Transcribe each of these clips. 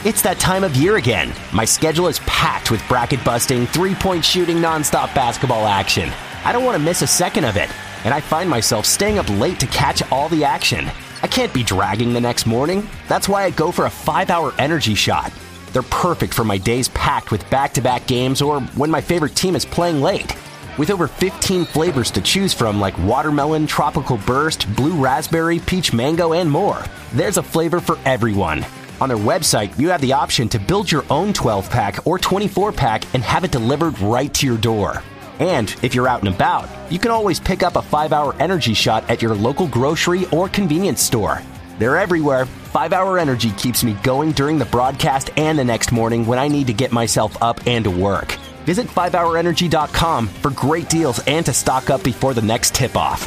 It's that time of year again. My schedule is packed with bracket-busting, three-point shooting, nonstop basketball action. I don't want to miss a second of it, and I find myself staying up late to catch all the action. I can't be dragging the next morning. That's why I go for a 5-hour energy shot. They're perfect for my days packed with back-to-back games or when my favorite team is playing late. With over 15 flavors to choose from like watermelon, tropical burst, blue raspberry, peach mango, and more, there's a flavor for everyone. On their website, you have the option to build your own 12-pack or 24-pack and have it delivered right to your door. And if you're out and about, you can always pick up a 5-hour energy shot at your local grocery or convenience store. They're everywhere. 5-hour energy keeps me going during the broadcast and the next morning when I need to get myself up and to work. Visit 5hourenergy.com for great deals and to stock up before the next tip-off.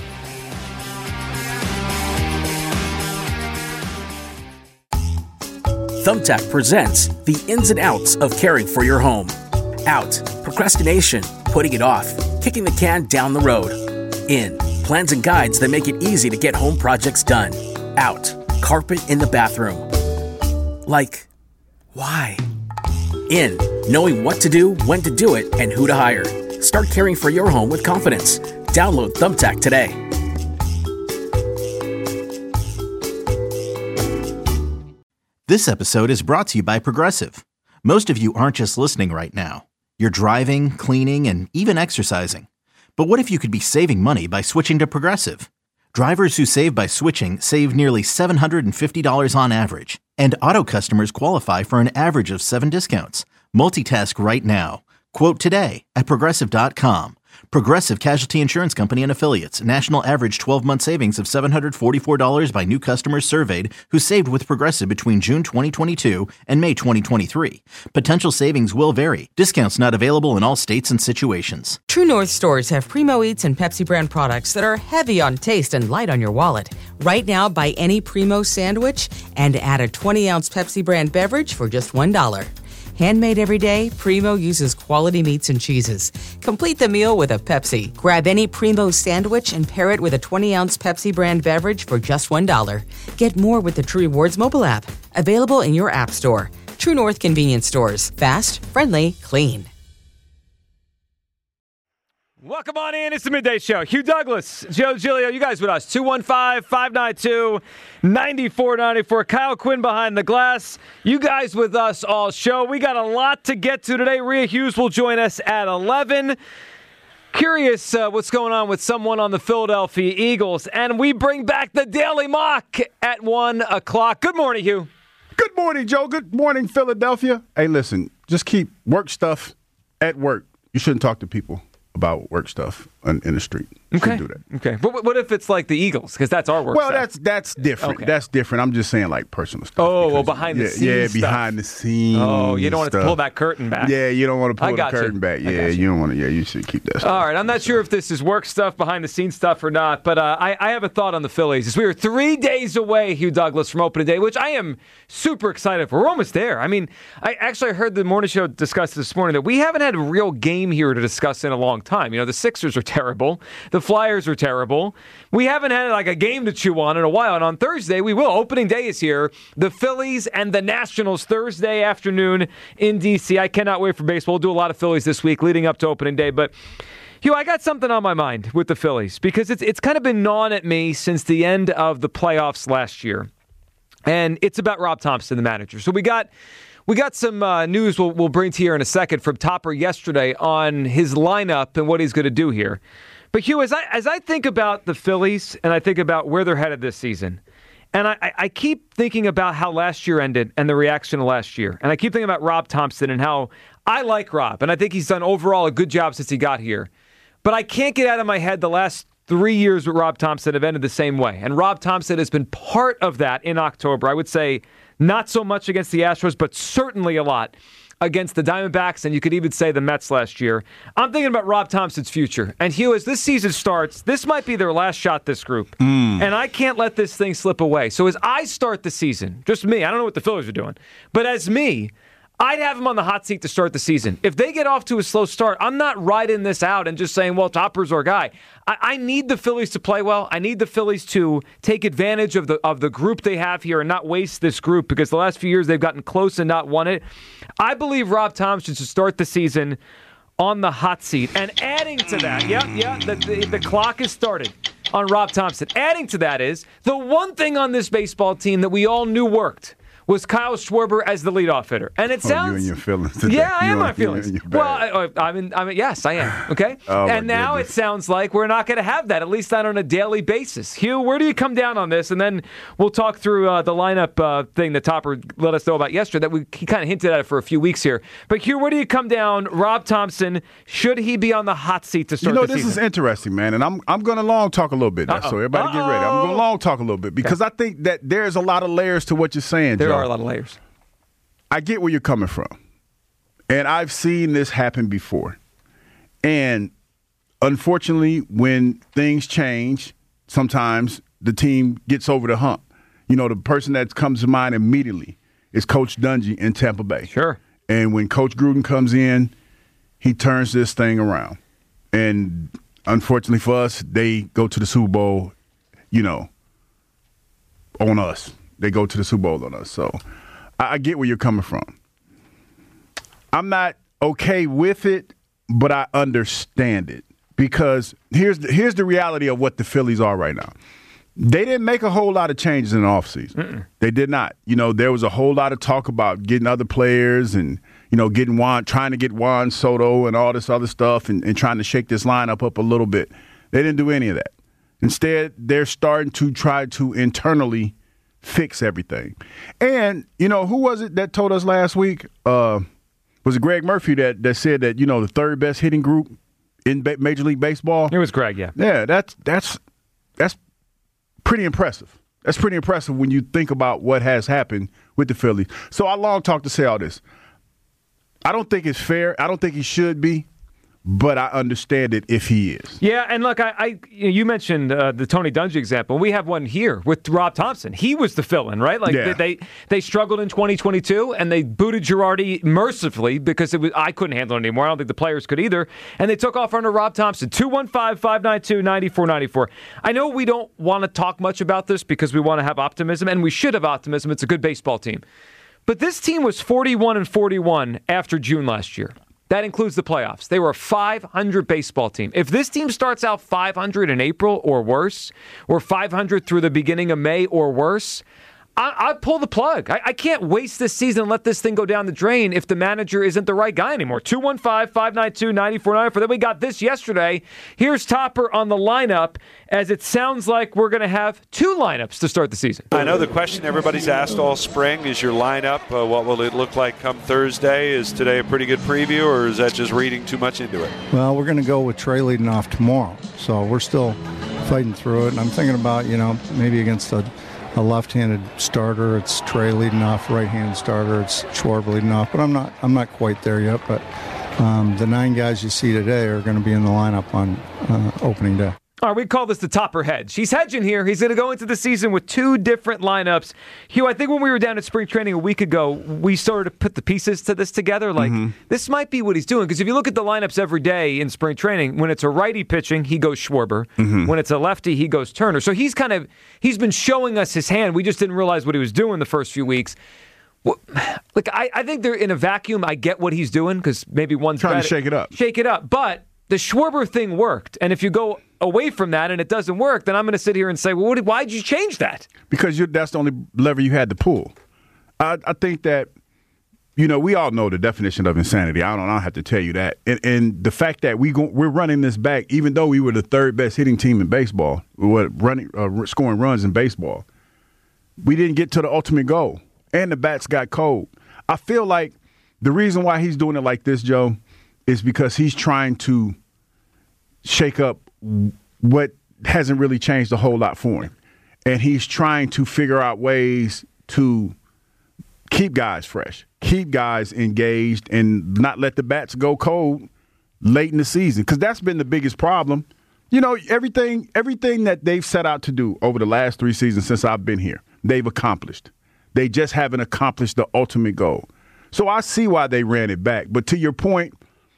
Thumbtack presents the ins and outs of caring for your home. Out, procrastination, putting it off, kicking the can down the road. In, plans and guides that make it easy to get home projects done. Out, carpet in the bathroom. Like, why? In, knowing what to do, when to do it, and who to hire. Start caring for your home with confidence. Download Thumbtack today. This episode is brought to you by Progressive. Most of you aren't just listening right now. You're driving, cleaning, and even exercising. But what if you could be saving money by switching to Progressive? Drivers who save by switching save nearly $750 on average. And auto customers qualify for an average of 7 discounts. Multitask right now. Quote today at Progressive.com. Progressive Casualty Insurance Company and Affiliates. National average 12-month savings of $744 by new customers surveyed who saved with Progressive between June 2022 and May 2023. Potential savings will vary. Discounts not available in all states and situations. True North stores have Primo Eats and Pepsi brand products that are heavy on taste and light on your wallet. Right now, buy any Primo sandwich and add a 20-ounce Pepsi brand beverage for just $1. Handmade every day, Primo uses quality meats and cheeses. Complete the meal with a Pepsi. Grab any Primo sandwich and pair it with a 20-ounce Pepsi brand beverage for just $1. Get more with the True Rewards mobile app. Available in your app store. True North convenience stores. Fast, friendly, clean. Welcome on in. It's the Midday Show. Hugh Douglas, Joe Giglio, you guys with us. 215-592-9494. Kyle Quinn behind the glass. You guys with us all show. We got a lot to get to today. Rhea Hughes will join us at 11. Curious what's going on with someone on the Philadelphia Eagles. And we bring back the Daily Mock at 1 o'clock. Good morning, Hugh. Good morning, Joe. Good morning, Philadelphia. Hey, listen, just keep work stuff at work. You shouldn't talk to people about work stuff in the street. Okay. Do that. Okay. But what if it's like the Eagles? Because that's our work stuff. Well, that's different. Okay. That's different. I'm just saying like personal stuff. Oh, well, behind the scenes Yeah, stuff. behind the scenes. Oh, you don't want to stuff. pull that curtain back. Yeah, you don't want to I pull the got you. curtain back. I Yeah, got you don't want to. Yeah, you should keep that stuff. All right, I'm not sure if this is work stuff, behind the scenes stuff or not, but I have a thought on the Phillies. As we are 3 days away, Hugh Douglas, from opening day, which I am super excited for. We're almost there. I mean, I heard the morning show discuss this morning that we haven't had a real game here to discuss in a long time. You know, the Sixers are terrible. The Flyers are terrible. We haven't had like a game to chew on in a while, and on Thursday we will. Opening day is here. The Phillies and the Nationals Thursday afternoon in D.C. I cannot wait for baseball. We'll do a lot of Phillies this week leading up to opening day, but Hugh, I got something on my mind with the Phillies because it's kind of been gnawing at me since the end of the playoffs last year, and it's about Rob Thompson, the manager. So we got some news we'll bring to you here in a second from Topper yesterday on his lineup and what he's going to do here. But Hugh, as I think about the Phillies and I think about where they're headed this season, and I keep thinking about how last year ended and the reaction to last year, and I keep thinking about Rob Thompson and how I like Rob, and I think he's done overall a good job since he got here. But I can't get out of my head the last 3 years with Rob Thompson have ended the same way, and Rob Thompson has been part of that in October. I would say not so much against the Astros, but certainly a lot against the Diamondbacks, and you could even say the Mets last year. I'm thinking about Rob Thompson's future. And Hugh, as this season starts, this might be their last shot, this group. And I can't let this thing slip away. So as I start the season, just me, I don't know what the Phillies are doing, but as me, I'd have him on the hot seat to start the season. If they get off to a slow start, I'm not riding this out and just saying, well, Topper's our guy. I need the Phillies to play well. I need the Phillies to take advantage of the group they have here and not waste this group, because the last few years they've gotten close and not won it. I believe Rob Thompson should start the season on the hot seat. And adding to that, the clock has started on Rob Thompson. Adding to that is the one thing on this baseball team that we all knew worked was Kyle Schwarber as the leadoff hitter. And it sounds... you and your feelings today. Yeah, I am my feelings. Well, I mean, yes, I am. Okay? And now it sounds like we're not going to have that, at least not on a daily basis. Hugh, where do you come down on this? And then we'll talk through the lineup thing that Topper let us know about yesterday. He kind of hinted at it for a few weeks here. But Hugh, where do you come down? Rob Thompson, should he be on the hot seat to start the season? This is interesting, man. And I'm going to long talk a little bit. So everybody get ready. I'm going to long talk a little bit because I think that there's a lot of layers to what you're saying, Joe. There are a lot of layers. I get where you're coming from. And I've seen this happen before. And unfortunately, when things change, sometimes the team gets over the hump. You know, the person that comes to mind immediately is Coach Dungy in Tampa Bay. Sure. And when Coach Gruden comes in, he turns this thing around. And unfortunately for us, they go to the Super Bowl, on us. They go to the Super Bowl on us. So I get where you're coming from. I'm not okay with it, but I understand it, because here's the reality of what the Phillies are right now. They didn't make a whole lot of changes in the offseason. They did not. There was a whole lot of talk about getting other players and, trying to get Juan Soto and all this other stuff and trying to shake this lineup up a little bit. They didn't do any of that. Instead, they're starting to try to internally fix everything. And, who was it that told us last week? Was it Greg Murphy that said that, the third best hitting group in Major League Baseball? It was Greg, yeah. Yeah, that's pretty impressive. That's pretty impressive when you think about what has happened with the Phillies. So I long talk to say all this. I don't think it's fair. I don't think he should be. But I understand it if he is. Yeah, and look, you mentioned the Tony Dungy example. We have one here with Rob Thompson. He was the fill-in, right? They struggled in 2022, and they booted Girardi mercifully because I couldn't handle it anymore. I don't think the players could either. And they took off under Rob Thompson. 215-592-9494. I know we don't want to talk much about this because we want to have optimism, and we should have optimism. It's a good baseball team. But this team was 41-41 after June last year. That includes the playoffs. They were a 500 baseball team. If this team starts out 500 in April or worse, or 500 through the beginning of May or worse, I'd pull the plug. I can't waste this season and let this thing go down the drain if the manager isn't the right guy anymore. 215-592-9494. Then we got this yesterday. Here's Topper on the lineup, as it sounds like we're going to have two lineups to start the season. I know the question everybody's asked all spring is your lineup. What will it look like come Thursday? Is today a pretty good preview, or is that just reading too much into it? Well, we're going to go with Trey leading off tomorrow. So we're still fighting through it. And I'm thinking about, maybe against a left-handed starter, it's Trey leading off. Right-handed starter, it's Schwarber leading off. But I'm not quite there yet. But the 9 guys you see today are going to be in the lineup on opening day. All right, we call this the Topper hedge. He's hedging here. He's going to go into the season with 2 different lineups. Hugh, I think when we were down at spring training a week ago, we started to put the pieces to this together. This might be what he's doing. Because if you look at the lineups every day in spring training, when it's a righty pitching, he goes Schwarber. When it's a lefty, he goes Turner. So he's been showing us his hand. We just didn't realize what he was doing the first few weeks. Well, look, I think they're in a vacuum. I get what he's doing because maybe one's trying to shake it up. But the Schwarber thing worked. And if you go away from that and it doesn't work, then I'm going to sit here and say, well, why did you change that? Because that's the only lever you had to pull. I think that, we all know the definition of insanity. I don't have to tell you that. And the fact that we're running this back, even though we were the third best hitting team in baseball, scoring runs in baseball, we didn't get to the ultimate goal. And the bats got cold. I feel like the reason why he's doing it like this, Joe, is because he's trying to shake up what hasn't really changed a whole lot for him. And he's trying to figure out ways to keep guys fresh, keep guys engaged, and not let the bats go cold late in the season. Because that's been the biggest problem. Everything that they've set out to do over the last 3 seasons since I've been here, they've accomplished. They just haven't accomplished the ultimate goal. So I see why they ran it back. But to your point,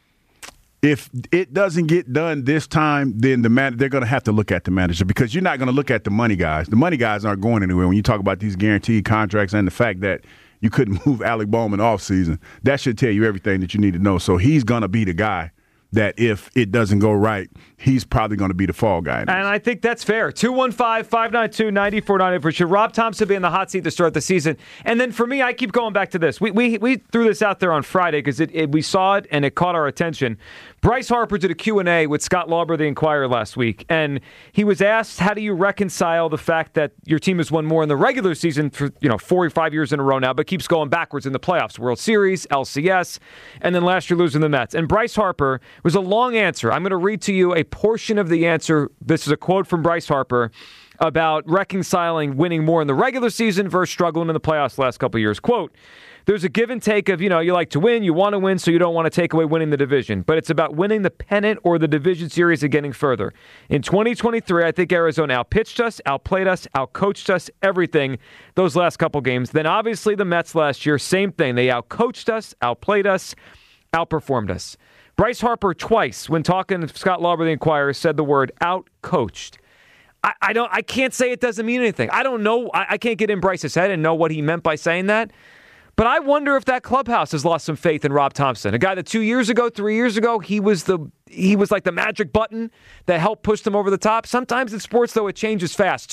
if it doesn't get done this time, then they're going to have to look at the manager, because you're not going to look at the money guys. The money guys aren't going anywhere. When you talk about these guaranteed contracts and the fact that you couldn't move Alec Bowman off season, that should tell you everything that you need to know. So he's going to be the guy that if it doesn't go right, he's probably going to be the fall guy. And I think that's fair. 215-592-9494. Should Rob Thompson be in the hot seat to start the season? And then for me, I keep going back to this. We threw this out there on Friday because we saw it and it caught our attention. Bryce Harper did a Q&A with Scott Lauber, the Inquirer, last week, and he was asked, how do you reconcile the fact that your team has won more in the regular season for 4 or 5 years in a row now, but keeps going backwards in the playoffs, World Series, LCS, and then last year losing the Mets? And Bryce Harper was a long answer. I'm going to read to you a portion of the answer. This is a quote from Bryce Harper about reconciling winning more in the regular season versus struggling in the playoffs the last couple of years. Quote, there's a give and take of, you like to win, you want to win, so you don't want to take away winning the division. But it's about winning the pennant or the division series and getting further. In 2023, I think Arizona outpitched us, outplayed us, outcoached us, everything those last couple games. Then obviously the Mets last year, same thing. They outcoached us, outplayed us, outperformed us. Bryce Harper twice, when talking to Scott Lauber, the Inquirer, said the word outcoached. I can't say it doesn't mean anything. I don't know. I can't get in Bryce's head and know what he meant by saying that. But I wonder if that clubhouse has lost some faith in Rob Thompson, a guy that 2 years ago, 3 years ago, he was like the magic button that helped push them over the top. Sometimes in sports, though, it changes fast.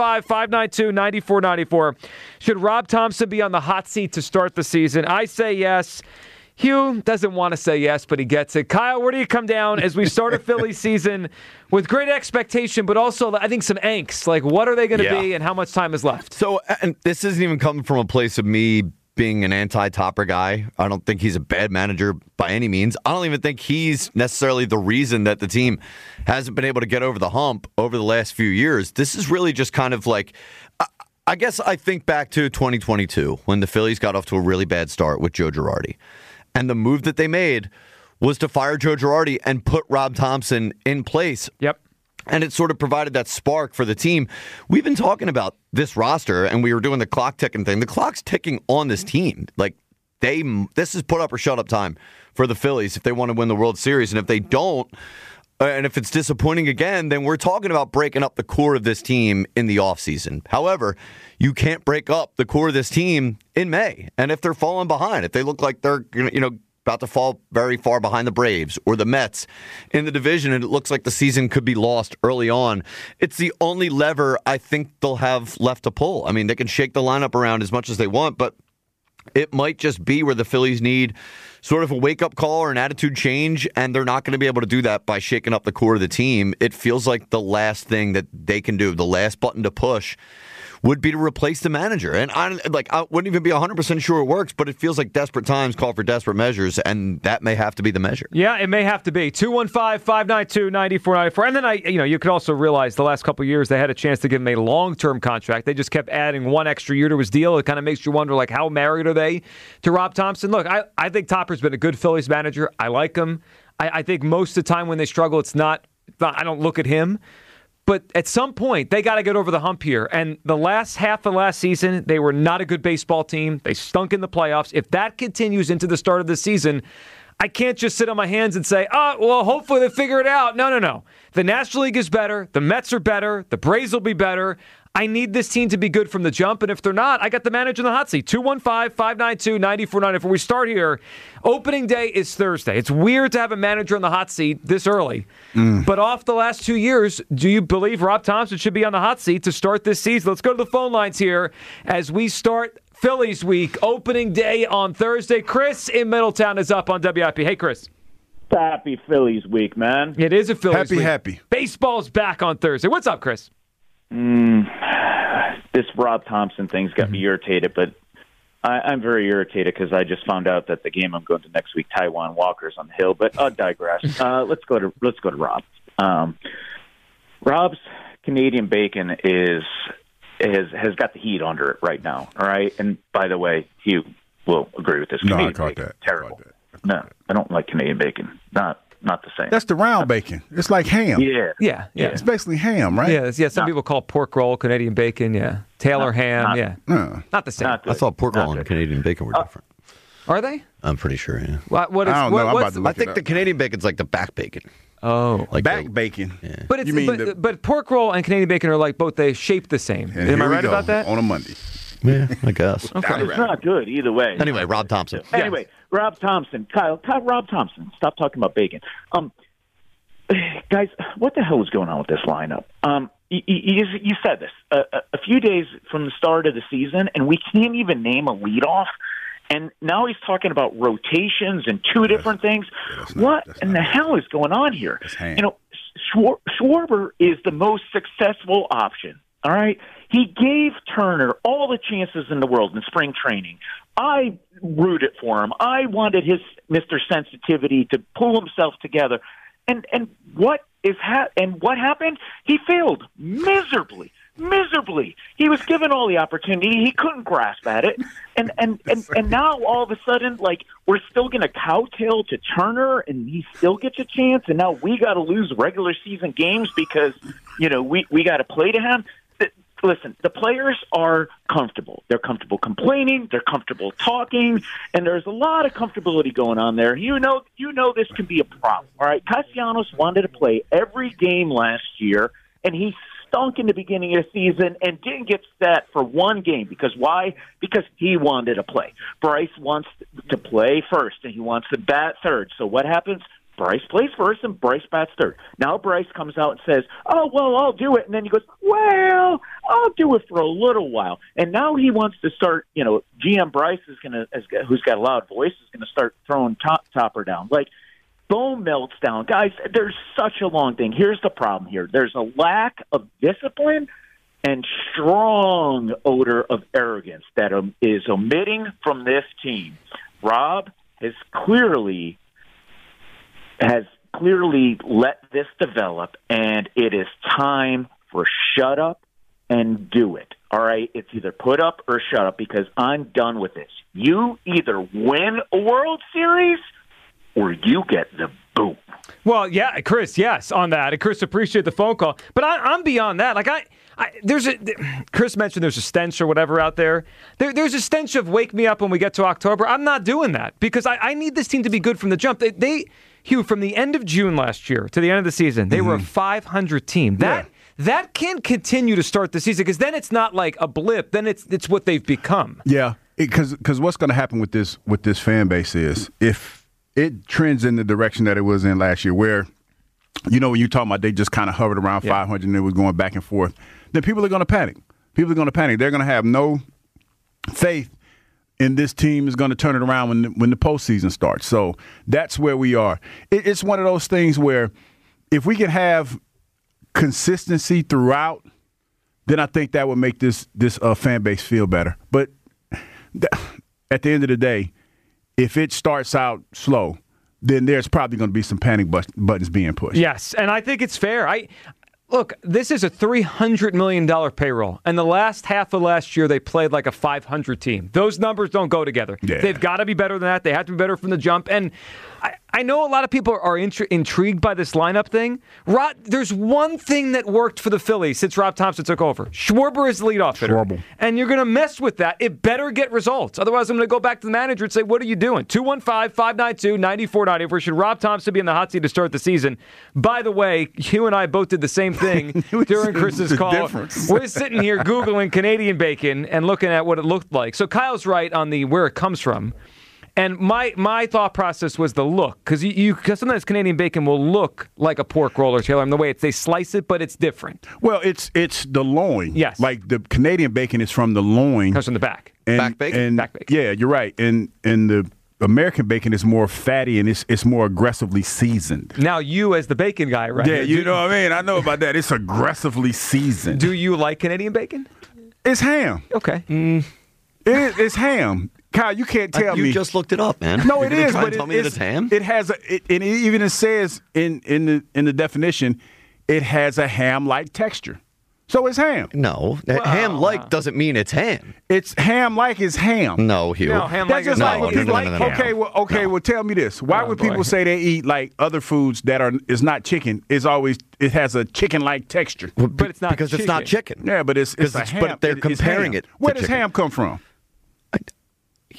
215-592-9494. Should Rob Thompson be on the hot seat to start the season? I say yes. Hugh doesn't want to say yes, but he gets it. Kyle, where do you come down as we start a Phillies season with great expectation, but also, I think, some angst? Like, what are they going to be and how much time is left? So, and this isn't even coming from a place of me being an anti-Topper guy. I don't think he's a bad manager by any means. I don't even think he's necessarily the reason that the team hasn't been able to get over the hump over the last few years. This is really just kind of like, I guess I think back to 2022 when the Phillies got off to a really bad start with Joe Girardi. And the move that they made was to fire Joe Girardi and put Rob Thompson in place. Yep. And it sort of provided that spark for the team. We've been talking about this roster, and we were doing the clock ticking thing. The clock's ticking on this team. Like, this is put up or shut up time for the Phillies if they want to win the World Series. And if they don't, and if it's disappointing again, then we're talking about breaking up the core of this team in the offseason. However, you can't break up the core of this team in May. And if they're falling behind, if they look like they're about to fall very far behind the Braves or the Mets in the division, and it looks like the season could be lost early on, it's the only lever I think they'll have left to pull. I mean, they can shake the lineup around as much as they want, but it might just be where the Phillies need sort of a wake-up call or an attitude change, and they're not going to be able to do that by shaking up the core of the team. It feels like the last thing that they can do, the last button to push, would be to replace the manager. And I wouldn't even be 100% sure it works, but it feels like desperate times call for desperate measures, and that may have to be the measure. Yeah, it may have to be. 215-592-9494. And then you could also realize the last couple of years they had a chance to give him a long-term contract. They just kept adding one extra year to his deal. It kind of makes you wonder, like, how married are they to Rob Thompson? Look, I think Topper's been a good Phillies manager. I like him. I think most of the time when they struggle, it's not I don't look at him. But at some point, they got to get over the hump here. And the last half of last season, they were not a good baseball team. They stunk in the playoffs. If that continues into the start of the season, I can't just sit on my hands and say, hopefully they figure it out. No. The National League is better. The Mets are better. The Braves will be better. I need this team to be good from the jump, and if they're not, I got the manager in the hot seat. 215-592-9494. We start here. Opening day is Thursday. It's weird to have a manager on the hot seat this early, but off the last 2 years, do you believe Rob Thompson should be on the hot seat to start this season? Let's go to the phone lines here as we start Phillies week. Opening day on Thursday. Chris in Middletown is up on WIP. Hey, Chris. Happy Phillies week, man. It is a Phillies week. Happy. Baseball's back on Thursday. What's up, Chris? This Rob Thompson thing's got me irritated, but I'm very irritated because I just found out that the game I'm going to next week, Taijuan Walker's on the hill. But I'll digress. Let's go to Rob. Rob's Canadian bacon has got the heat under it right now. All right, and by the way, Hugh will agree with this. No, Canadian I caught bacon, that. terrible. No, I don't like Canadian bacon. Not the same. That's the round bacon. It's like ham. Yeah. It's basically ham, right? Yeah. Some people call pork roll Canadian bacon. Yeah, Taylor ham. Not the same. I thought pork roll and Canadian bacon were different. Are they? I'm pretty sure, yeah. What is, I don't know. I'm about to look I think the Canadian bacon's like the back bacon. Oh. Like back bacon. Yeah. But it's but pork roll and Canadian bacon are like both, they shape the same. And Am I here we right go about that? on a Monday. Yeah, I guess. Okay. It's not good either way. Anyway, Rob Thompson. Anyway, Rob Thompson. Kyle, Rob Thompson. Stop talking about bacon. Guys, what the hell is going on with this lineup? You said this a few days from the start of the season, and we can't even name a leadoff. And now he's talking about rotations and two different things. What in the hell is going on here? You know, Schwarber is the most successful option. All right, he gave Turner all the chances in the world in spring training. I rooted for him. I wanted his Mr. Sensitivity to pull himself together. And what happened? He failed miserably. He was given all the opportunity. He couldn't grasp at it. And now all of a sudden, like, we're still going to kowtow to Turner and he still gets a chance. And now we got to lose regular season games because, you know, we got to play to him. Listen, the players are comfortable. They're comfortable complaining. They're comfortable talking. And there's a lot of comfortability going on there. You know this can be a problem. All right. Castellanos wanted to play every game last year, and he stunk in the beginning of the season and didn't get set for one game. Because why? Because he wanted to play. Bryce wants to play first, and he wants to bat third. So what happens? Bryce plays first, and Bryce bats third. Now Bryce comes out and says, "Oh, well, I'll do it." And then he goes, "Well, I'll do it for a little while." And now he wants to start, you know, GM Bryce is who's got a loud voice, is going to start throwing topper down. Like, bone melts down. Guys, there's such a long thing. Here's the problem here. There's a lack of discipline and strong odor of arrogance that is omitting from this team. Rob has clearly let this develop, and it is time for shut up and do it. All right? It's either put up or shut up, because I'm done with this. You either win a World Series or you get the boot. Well, yeah, Chris, yes, on that. And Chris, appreciate the phone call. But I'm beyond that. Like, Chris mentioned there's a stench or whatever out there. There's a stench of wake me up when we get to October. I'm not doing that because I need this team to be good from the jump. Hugh, from the end of June last year to the end of the season, they were a 500 team. That can continue to start the season, because then it's not like a blip. Then it's what they've become. Yeah, because what's going to happen with this fan base is, if it trends in the direction that it was in last year, where, you know, when you're talking about they just kind of hovered around 500 and it was going back and forth, then people are going to panic. They're going to have no faith in this team is going to turn it around when the postseason starts. So that's where we are. It's one of those things where if we can have consistency throughout, then I think that would make this fan base feel better. But at the end of the day, if it starts out slow, then there's probably going to be some panic buttons being pushed. Yes, and I think it's fair. Look, this is a $300 million payroll, and the last half of last year they played like a 500 team. Those numbers don't go together. Yeah. They've got to be better than that. They have to be better from the jump. And I know a lot of people are intrigued by this lineup thing. There's one thing that worked for the Phillies since Rob Thompson took over. Schwarber is the leadoff hitter. And you're going to mess with that. It better get results. Otherwise, I'm going to go back to the manager and say, what are you doing? 215-592-9490. Should Rob Thompson be in the hot seat to start the season? By the way, Hugh and I both did the same thing during Chris's call. We're sitting here Googling Canadian bacon and looking at what it looked like. So Kyle's right on where it comes from. And my thought process was the look, because sometimes Canadian bacon will look like a pork roll or Taylor in the way they slice it, but it's different. Well, it's the loin. Yes, like the Canadian bacon is from the loin. Comes from the back. Back bacon. Back bacon. Yeah, you're right. And the American bacon is more fatty and it's more aggressively seasoned. Now you as the bacon guy, right? Yeah, you know what I mean. I know about that. It's aggressively seasoned. Do you like Canadian bacon? It's ham. Okay. It's ham. Kyle, you can't tell me. You just looked it up, man. No, it is, but tell me that it's ham. It has and even it says in the definition, it has a ham-like texture. So it's ham. No, ham-like doesn't mean it's ham. It's ham-like is ham. No, Hugh. No, ham-like is no. Okay, well, tell me this. Why would people say they eat like other foods that is not chicken? It has a chicken-like texture. But it's not because chicken. It's not chicken. Yeah, but it's a ham. But they're comparing it. Where does ham come from? Hugh,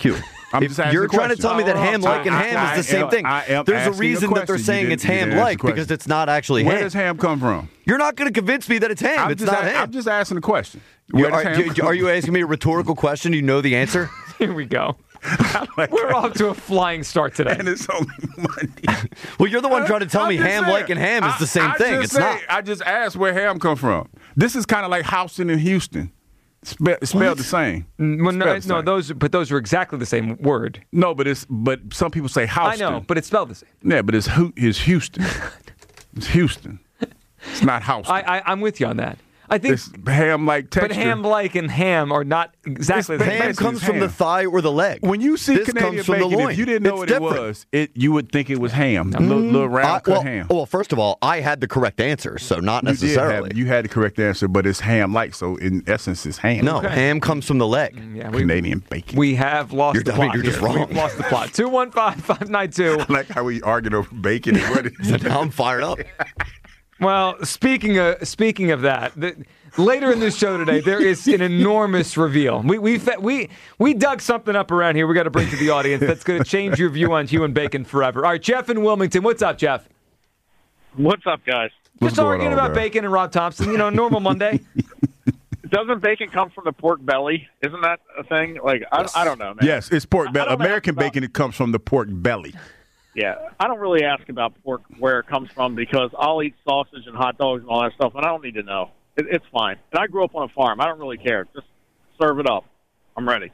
You're trying to tell me that ham-like and ham is the same thing. There's a reason that they're saying it's ham-like because it's not actually ham. Where does ham come from? You're not going to convince me that it's ham. It's not ham. I'm just asking a question. Are you asking me a rhetorical question? Do you know the answer? Here we go. We're off to a flying start today. And it's only Monday. Well, you're the one trying to tell me ham-like and ham is the same thing. It's not. I just asked where ham come from. This is kind of like Houston and Houston. Spelled the same. No, those are exactly the same word. No, but some people say Houston. I know, but it's spelled the same. Yeah, but it's Houston. It's Houston. It's not Houston. I'm with you on that. I think it's ham-like texture. But ham-like and ham are not exactly the same. Ham comes from the thigh or the leg. When you see Canadian bacon, if you didn't know what it was, you would think it was ham. Little round cut ham. Well, first of all, I had the correct answer, so not necessarily. You had the correct answer, but it's ham-like, so in essence, it's ham. No, ham comes from the leg. Yeah, Canadian bacon. We have lost the plot. You're just wrong. We've lost the plot. 215-592. I like how we argued over bacon. Now I'm fired up. Well, speaking of that, later in this show today, there is an enormous reveal. We dug something up around here we got to bring to the audience that's going to change your view on Hugh and bacon forever. All right, Jeff in Wilmington. What's up, Jeff? What's up, guys? Just arguing about bacon and Rob Thompson. Normal Monday. Doesn't bacon come from the pork belly? Isn't that a thing? Like, I don't know, man. Yes, it's pork belly. American bacon, it comes from the pork belly. Yeah, I don't really ask about pork where it comes from because I'll eat sausage and hot dogs and all that stuff, and I don't need to know. It's fine. And I grew up on a farm. I don't really care. Just serve it up. I'm ready.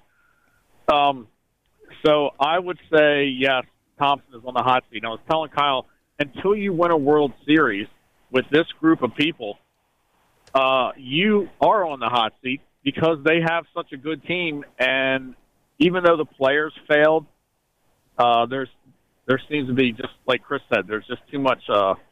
So I would say, yes, Thompson is on the hot seat. And I was telling Kyle, until you win a World Series with this group of people, you are on the hot seat because they have such a good team. And even though the players failed, there seems to be, just like Chris said, there's just too much,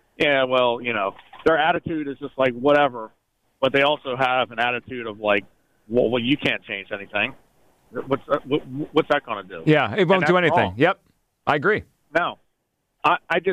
their attitude is just like whatever, but they also have an attitude of like, well you can't change anything. What's that going to do? Yeah, it won't do anything. Wrong. Yep, I agree. No, I just,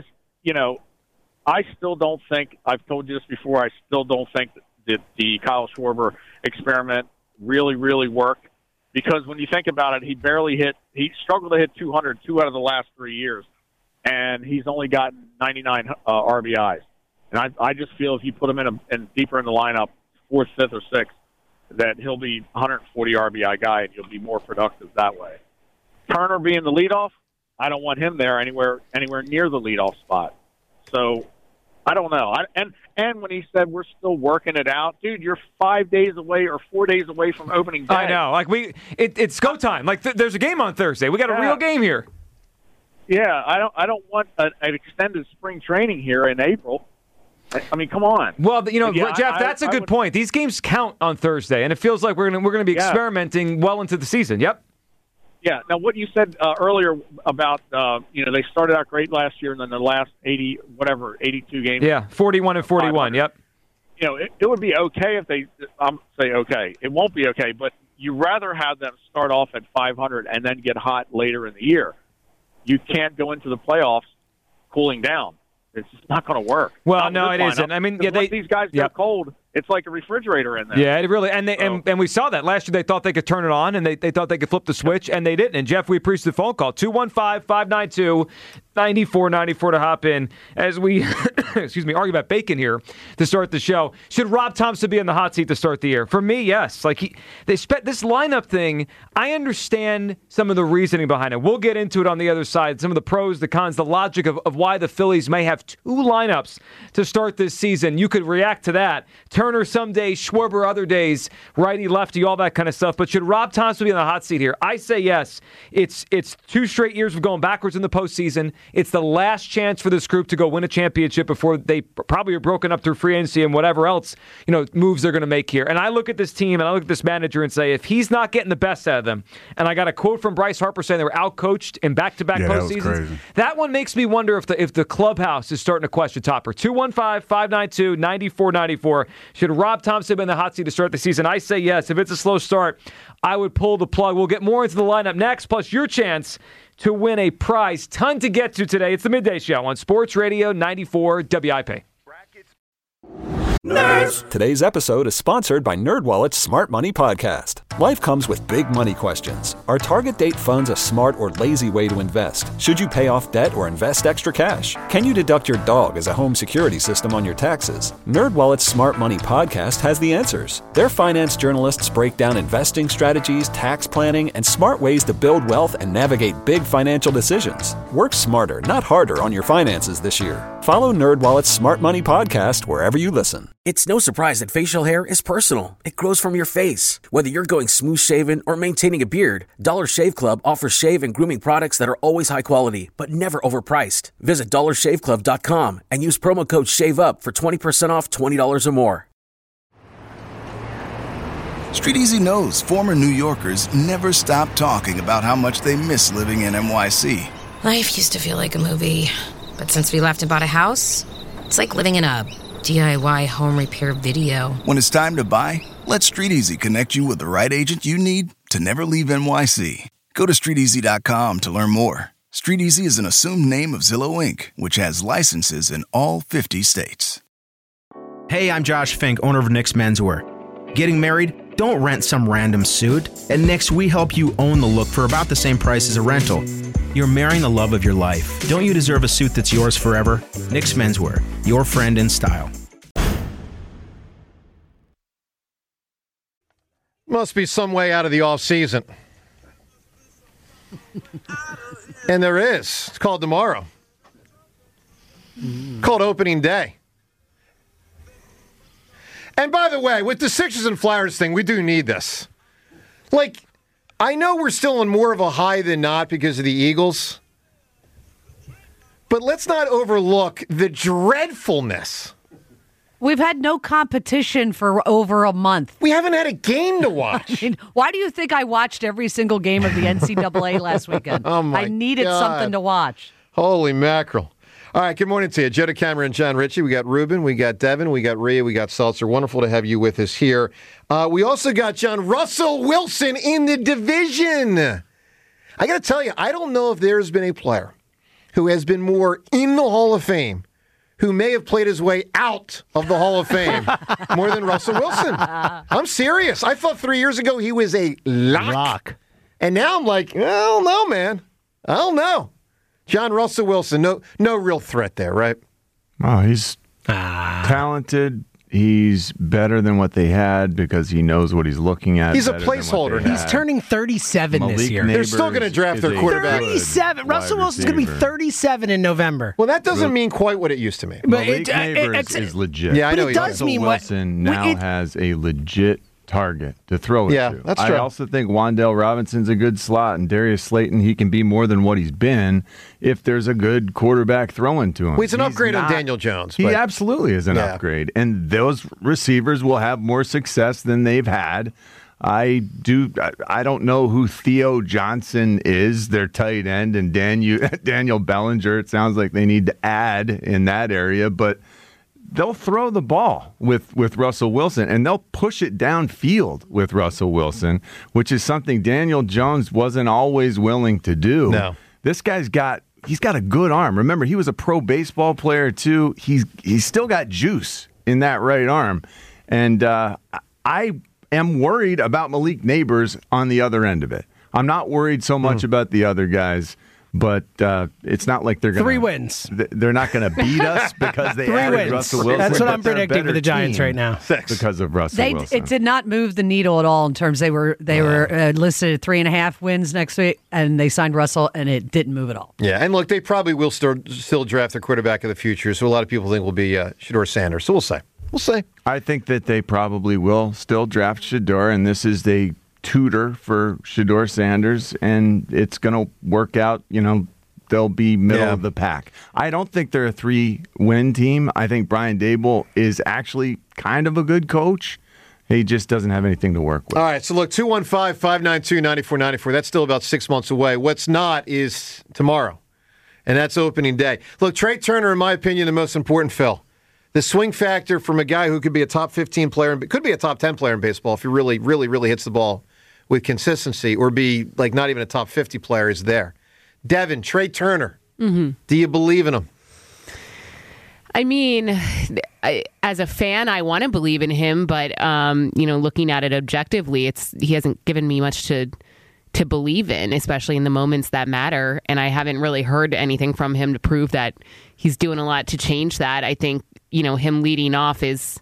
I still don't think, I've told you this before, I still don't think that the Kyle Schwarber experiment really, really worked. Because when you think about it, he struggled to hit 200 2 out of the last 3 years, and he's only gotten 99 RBIs. And I just feel if you put him in deeper in the lineup, 4th, 5th, or 6th, that he'll be 140 RBI guy, and he'll be more productive that way. Turner being the leadoff, I don't want him there anywhere near the leadoff spot. So I don't know. And when he said we're still working it out, dude, you're 5 days away or 4 days away from opening day. I know. Like it's go time. Like there's a game on Thursday. We got a real game here. Yeah, I don't want an extended spring training here in April. I mean, come on. Well, Jeff, that's a good point. These games count on Thursday, and it feels like we're gonna be experimenting well into the season. Yep. Yeah. Now, what you said earlier about they started out great last year, and then the last 82 games. Yeah, 41 and 41. Yep. It would be okay if they. I'm say okay. It won't be okay, but you rather have them start off at 500 and then get hot later in the year. You can't go into the playoffs cooling down. It's just not going to work. Well, no, it isn't. I mean, these guys go cold. It's like a refrigerator in there. Yeah, it really, and we saw that last year. They thought they could turn it on, and they thought they could flip the switch, and they didn't. And Jeff, we appreciate the phone call 215-592-9494 to hop in as we argue about bacon here to start the show. Should Rob Thompson be in the hot seat to start the year? For me, yes. Like they spent this lineup thing. I understand some of the reasoning behind it. We'll get into it on the other side. Some of the pros, the cons, the logic of why the Phillies may have 2 lineups to start this season. You could react to that. Turner some days, Schwarber other days, righty, lefty, all that kind of stuff. But should Rob Thompson be in the hot seat here? I say yes. It's 2 straight years of going backwards in the postseason. It's the last chance for this group to go win a championship before they probably are broken up through free agency and whatever else moves they're going to make here. And I look at this team and I look at this manager and say, if he's not getting the best out of them, and I got a quote from Bryce Harper saying they were outcoached in back-to-back postseasons. That one makes me wonder if the clubhouse is starting to question Topper. 215-592-9494. Should Rob Thompson be in the hot seat to start the season? I say yes. If it's a slow start, I would pull the plug. We'll get more into the lineup next, plus your chance to win a prize. Ton to get to today. It's the Midday Show on Sports Radio 94 WIP. Nerds! Today's episode is sponsored by NerdWallet's Smart Money Podcast. Life comes with big money questions. Are target date funds a smart or lazy way to invest? Should you pay off debt or invest extra cash? Can you deduct your dog as a home security system on your taxes? NerdWallet's Smart Money Podcast has the answers. Their finance journalists break down investing strategies, tax planning, and smart ways to build wealth and navigate big financial decisions. Work smarter, not harder on your finances this year. Follow NerdWallet's Smart Money Podcast wherever you listen. It's no surprise that facial hair is personal. It grows from your face. Whether you're going smooth-shaven or maintaining a beard, Dollar Shave Club offers shave and grooming products that are always high quality, but never overpriced. Visit dollarshaveclub.com and use promo code SHAVEUP for 20% off $20 or more. Street Easy knows former New Yorkers never stop talking about how much they miss living in NYC. Life used to feel like a movie, but since we left and bought a house, it's like living in a DIY home repair video. When it's time to buy, let Street Easy connect you with the right agent you need to never leave NYC. Go to StreetEasy.com to learn more. Street Easy is an assumed name of Zillow Inc., which has licenses in all 50 states. Hey, I'm Josh Fink, owner of Nick's Menswear. Getting married? Don't rent some random suit. At Nick's, we help you own the look for about the same price as a rental. You're marrying the love of your life. Don't you deserve a suit that's yours forever? Nick's Menswear, your friend in style. Must be some way out of the off season. And there is. It's called tomorrow. Called opening day. And by the way, with the Sixers and Flyers thing, we do need this. Like, I know we're still on more of a high than not because of the Eagles. But let's not overlook the dreadfulness. We've had no competition for over a month. We haven't had a game to watch. I mean, why do you think I watched every single game of the NCAA last weekend? Oh my I needed God. something to watch. Holy mackerel. All right, good morning to you. Jetta Cameron and John Ritchie. We got Ruben, we got Devin, we got Rhea, we got Seltzer. Wonderful to have you with us here. We also got John Russell Wilson in the division. I got to tell you, I don't know if there's been a player who has been more in the Hall of Fame, who may have played his way out of the Hall of Fame more than Russell Wilson. I'm serious. I thought 3 years ago he was a lock. And now I'm like, I don't know, man. I don't know. John Russell Wilson, no real threat there, right? Oh, he's talented. He's better than what they had because he knows what he's looking at. He's a placeholder now. He's turning 37 this year. They're still going to draft their quarterback. 37. Russell Wilson's going to be 37 in November. Well, that doesn't mean quite what it used to mean. But Malik Neighbors is legit. Yeah, I know. But it does Russell mean Wilson now has a legit target to throw it to. That's true. I also think Wan'Dale Robinson's a good slot, and Darius Slayton, he can be more than what he's been if there's a good quarterback throwing to him. Well, he's an upgrade on Daniel Jones. He absolutely is an upgrade, and those receivers will have more success than they've had. I don't know who Theo Johnson is, their tight end, and Daniel Bellinger. It sounds like they need to add in that area, but they'll throw the ball with Russell Wilson, and they'll push it downfield with Russell Wilson, which is something Daniel Jones wasn't always willing to do. No. This guy's got a good arm. Remember, he was a pro baseball player too. He's still got juice in that right arm, and I am worried about Malik Neighbors on the other end of it. I'm not worried so much about the other guys. But it's not like they're going to... 3 wins. They're not going to beat us because they added Russell Wilson. That's what I'm predicting for the Giants right now. Because of Russell Wilson. It did not move the needle at all in terms they were listed at 3.5 wins next week, and they signed Russell, and it didn't move at all. Yeah, and look, they probably will still draft their quarterback of the future, so a lot of people think will be Shedeur Sanders. So we'll see. We'll see. I think that they probably will still draft Shedeur, and this is the tutor for Shedeur Sanders, and it's going to work out. They'll be middle of the pack. I don't think they're a 3-win team. I think Brian Daboll is actually kind of a good coach. He just doesn't have anything to work with. All right, so look, 215-592-9494. That's still about 6 months away. What's not is tomorrow, and that's opening day. Look, Trey Turner, in my opinion, the most important, Phil. The swing factor from a guy who could be a top 15 player, could be a top 10 player in baseball if he really, really, really hits the ball with consistency, or be like not even a top 50 player, is there. Devin, Trey Turner, do you believe in him? I mean, as a fan, I want to believe in him, but looking at it objectively, he hasn't given me much to believe in, especially in the moments that matter. And I haven't really heard anything from him to prove that he's doing a lot to change that. I think, him leading off is,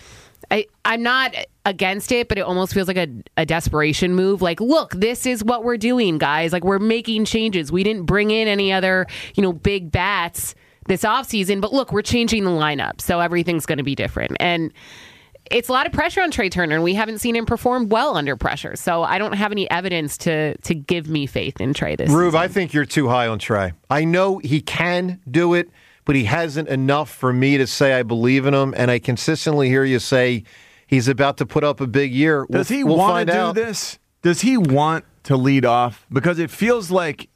I'm not against it, but it almost feels like a desperation move. Like, look, this is what we're doing, guys. Like, we're making changes. We didn't bring in any other, big bats this offseason, but look, we're changing the lineup. So everything's going to be different. And it's a lot of pressure on Trey Turner, and we haven't seen him perform well under pressure. So I don't have any evidence to give me faith in Trey this Rube, season. I think you're too high on Trey. I know he can do it, but he hasn't enough for me to say I believe in him. And I consistently hear you say he's about to put up a big year. Does he want to do this? Does he want to lead off? Because it feels like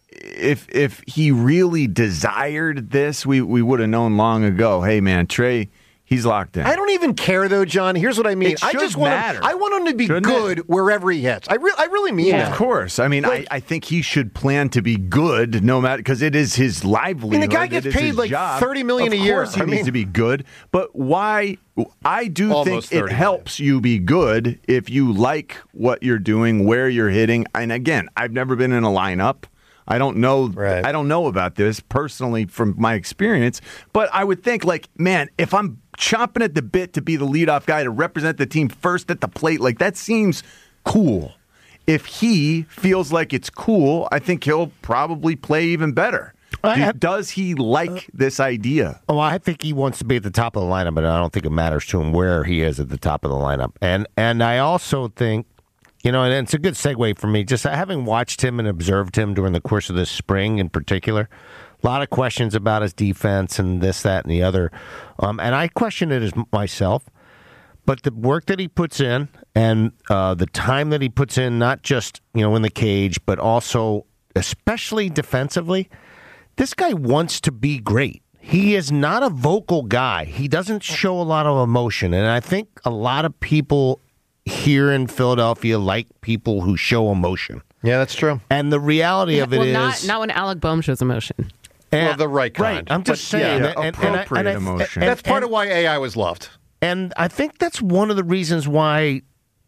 if he really desired this, we would have known long ago, hey, man, Trey, he's locked in. I don't even care, though, John. Here's what I mean. It should matter. I want him to be good wherever he hits. I really mean that. Of course. I mean, I think he should plan to be good no matter, because it is his livelihood. I mean, the guy gets paid like $30 million a year. Of course he needs to be good. But why? I do think it helps you be good if you like what you're doing, where you're hitting. And again, I've never been in a lineup. I don't know. Right. I don't know about this personally from my experience, but I would think, like, man, if I'm chomping at the bit to be the leadoff guy to represent the team first at the plate, like, that seems cool. If he feels like it's cool, I think he'll probably play even better. Does he like this idea? Well, I think he wants to be at the top of the lineup, but I don't think it matters to him where he is at the top of the lineup. And I also think, and it's a good segue for me, just having watched him and observed him during the course of this spring in particular. A lot of questions about his defense and this, that, and the other. And I question it as myself. But the work that he puts in and the time that he puts in, not just, in the cage, but also especially defensively, this guy wants to be great. He is not a vocal guy. He doesn't show a lot of emotion. And I think a lot of people here in Philadelphia like people who show emotion. Yeah, that's true. And the reality of it is... Not when Alec Boehm shows emotion. Well, the right kind. Right. I'm just saying. Appropriate emotion. That's part of why AI was loved. And I think that's one of the reasons why,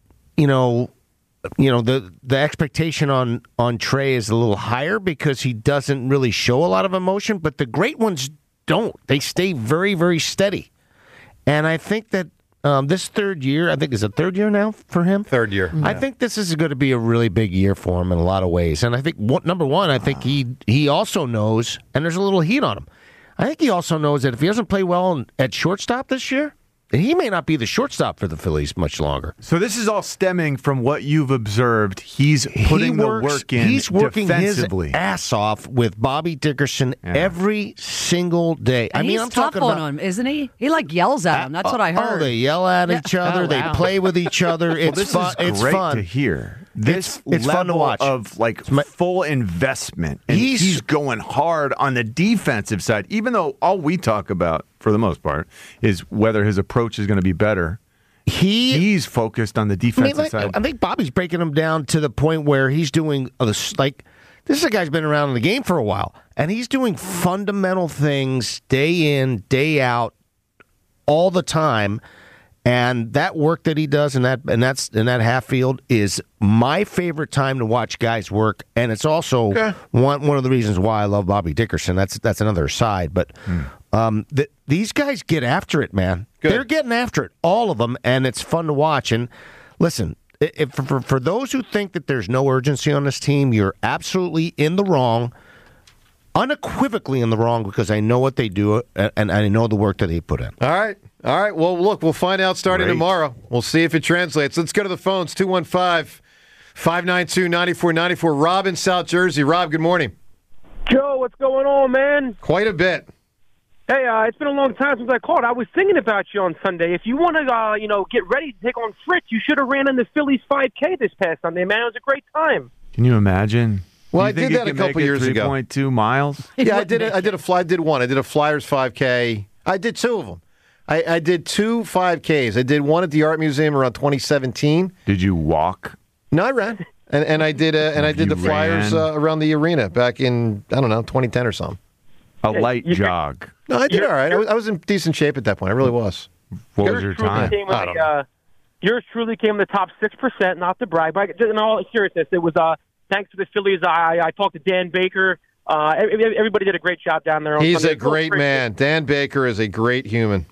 the expectation on Trey is a little higher, because he doesn't really show a lot of emotion, but the great ones don't. They stay very, very steady. And I think that this third year, I think is a third year now for him? Third year. I think this is going to be a really big year for him in a lot of ways. And I think, number one, I think he also knows, and there's a little heat on him, I think he also knows that if he doesn't play well at shortstop this year, he may not be the shortstop for the Phillies much longer. So this is all stemming from what you've observed. He's putting the work in. He's working defensively. his ass off with Bobby Dickerson every single day. And I'm talking about him, isn't he? He yells at him. That's what I heard. Oh, they yell at each other. They play with each other. It's fun. It's great fun to hear. This it's fun to watch. Of full investment, and he's going hard on the defensive side. Even though all we talk about, for the most part, is whether his approach is going to be better. He's focused on the defensive side. I think Bobby's breaking him down to the point where he's doing this is a guy's been around in the game for a while, and he's doing fundamental things day in, day out, all the time. And that work that he does in that half field is my favorite time to watch guys work, and it's also one of the reasons why I love Bobby Dickerson. That's another side, but these guys get after it, man. Good. They're getting after it, all of them, and it's fun to watch. And listen, for those who think that there's no urgency on this team, you're absolutely in the wrong. Unequivocally in the wrong, because I know what they do and I know the work that they put in. All right. Well, look, we'll find out starting tomorrow. We'll see if it translates. Let's go to the phones. 215-592-9494. Rob in South Jersey. Rob, good morning. Joe, what's going on, man? Quite a bit. Hey, it's been a long time since I called. I was thinking about you on Sunday. If you want to, get ready to take on Fritz, you should have ran in the Phillies 5K this past Sunday, man. It was a great time. Can you imagine? Well, I did that a couple years ago. 3.2 miles? Yeah, I did one. I did a Flyers 5K. I did two of them. I did 2 5Ks. I did one at the Art Museum around 2017. Did you walk? No, I ran. And I did the Flyers around the arena back in, 2010 or something. A light jog. No, I did all right. I was in decent shape at that point. I really was. What was your time? Yours truly came in the top 6%, not to brag, but in all seriousness, it was thanks to the Phillies. I talked to Dan Baker. Everybody did a great job down there. He's a great man. Dan Baker is a great human.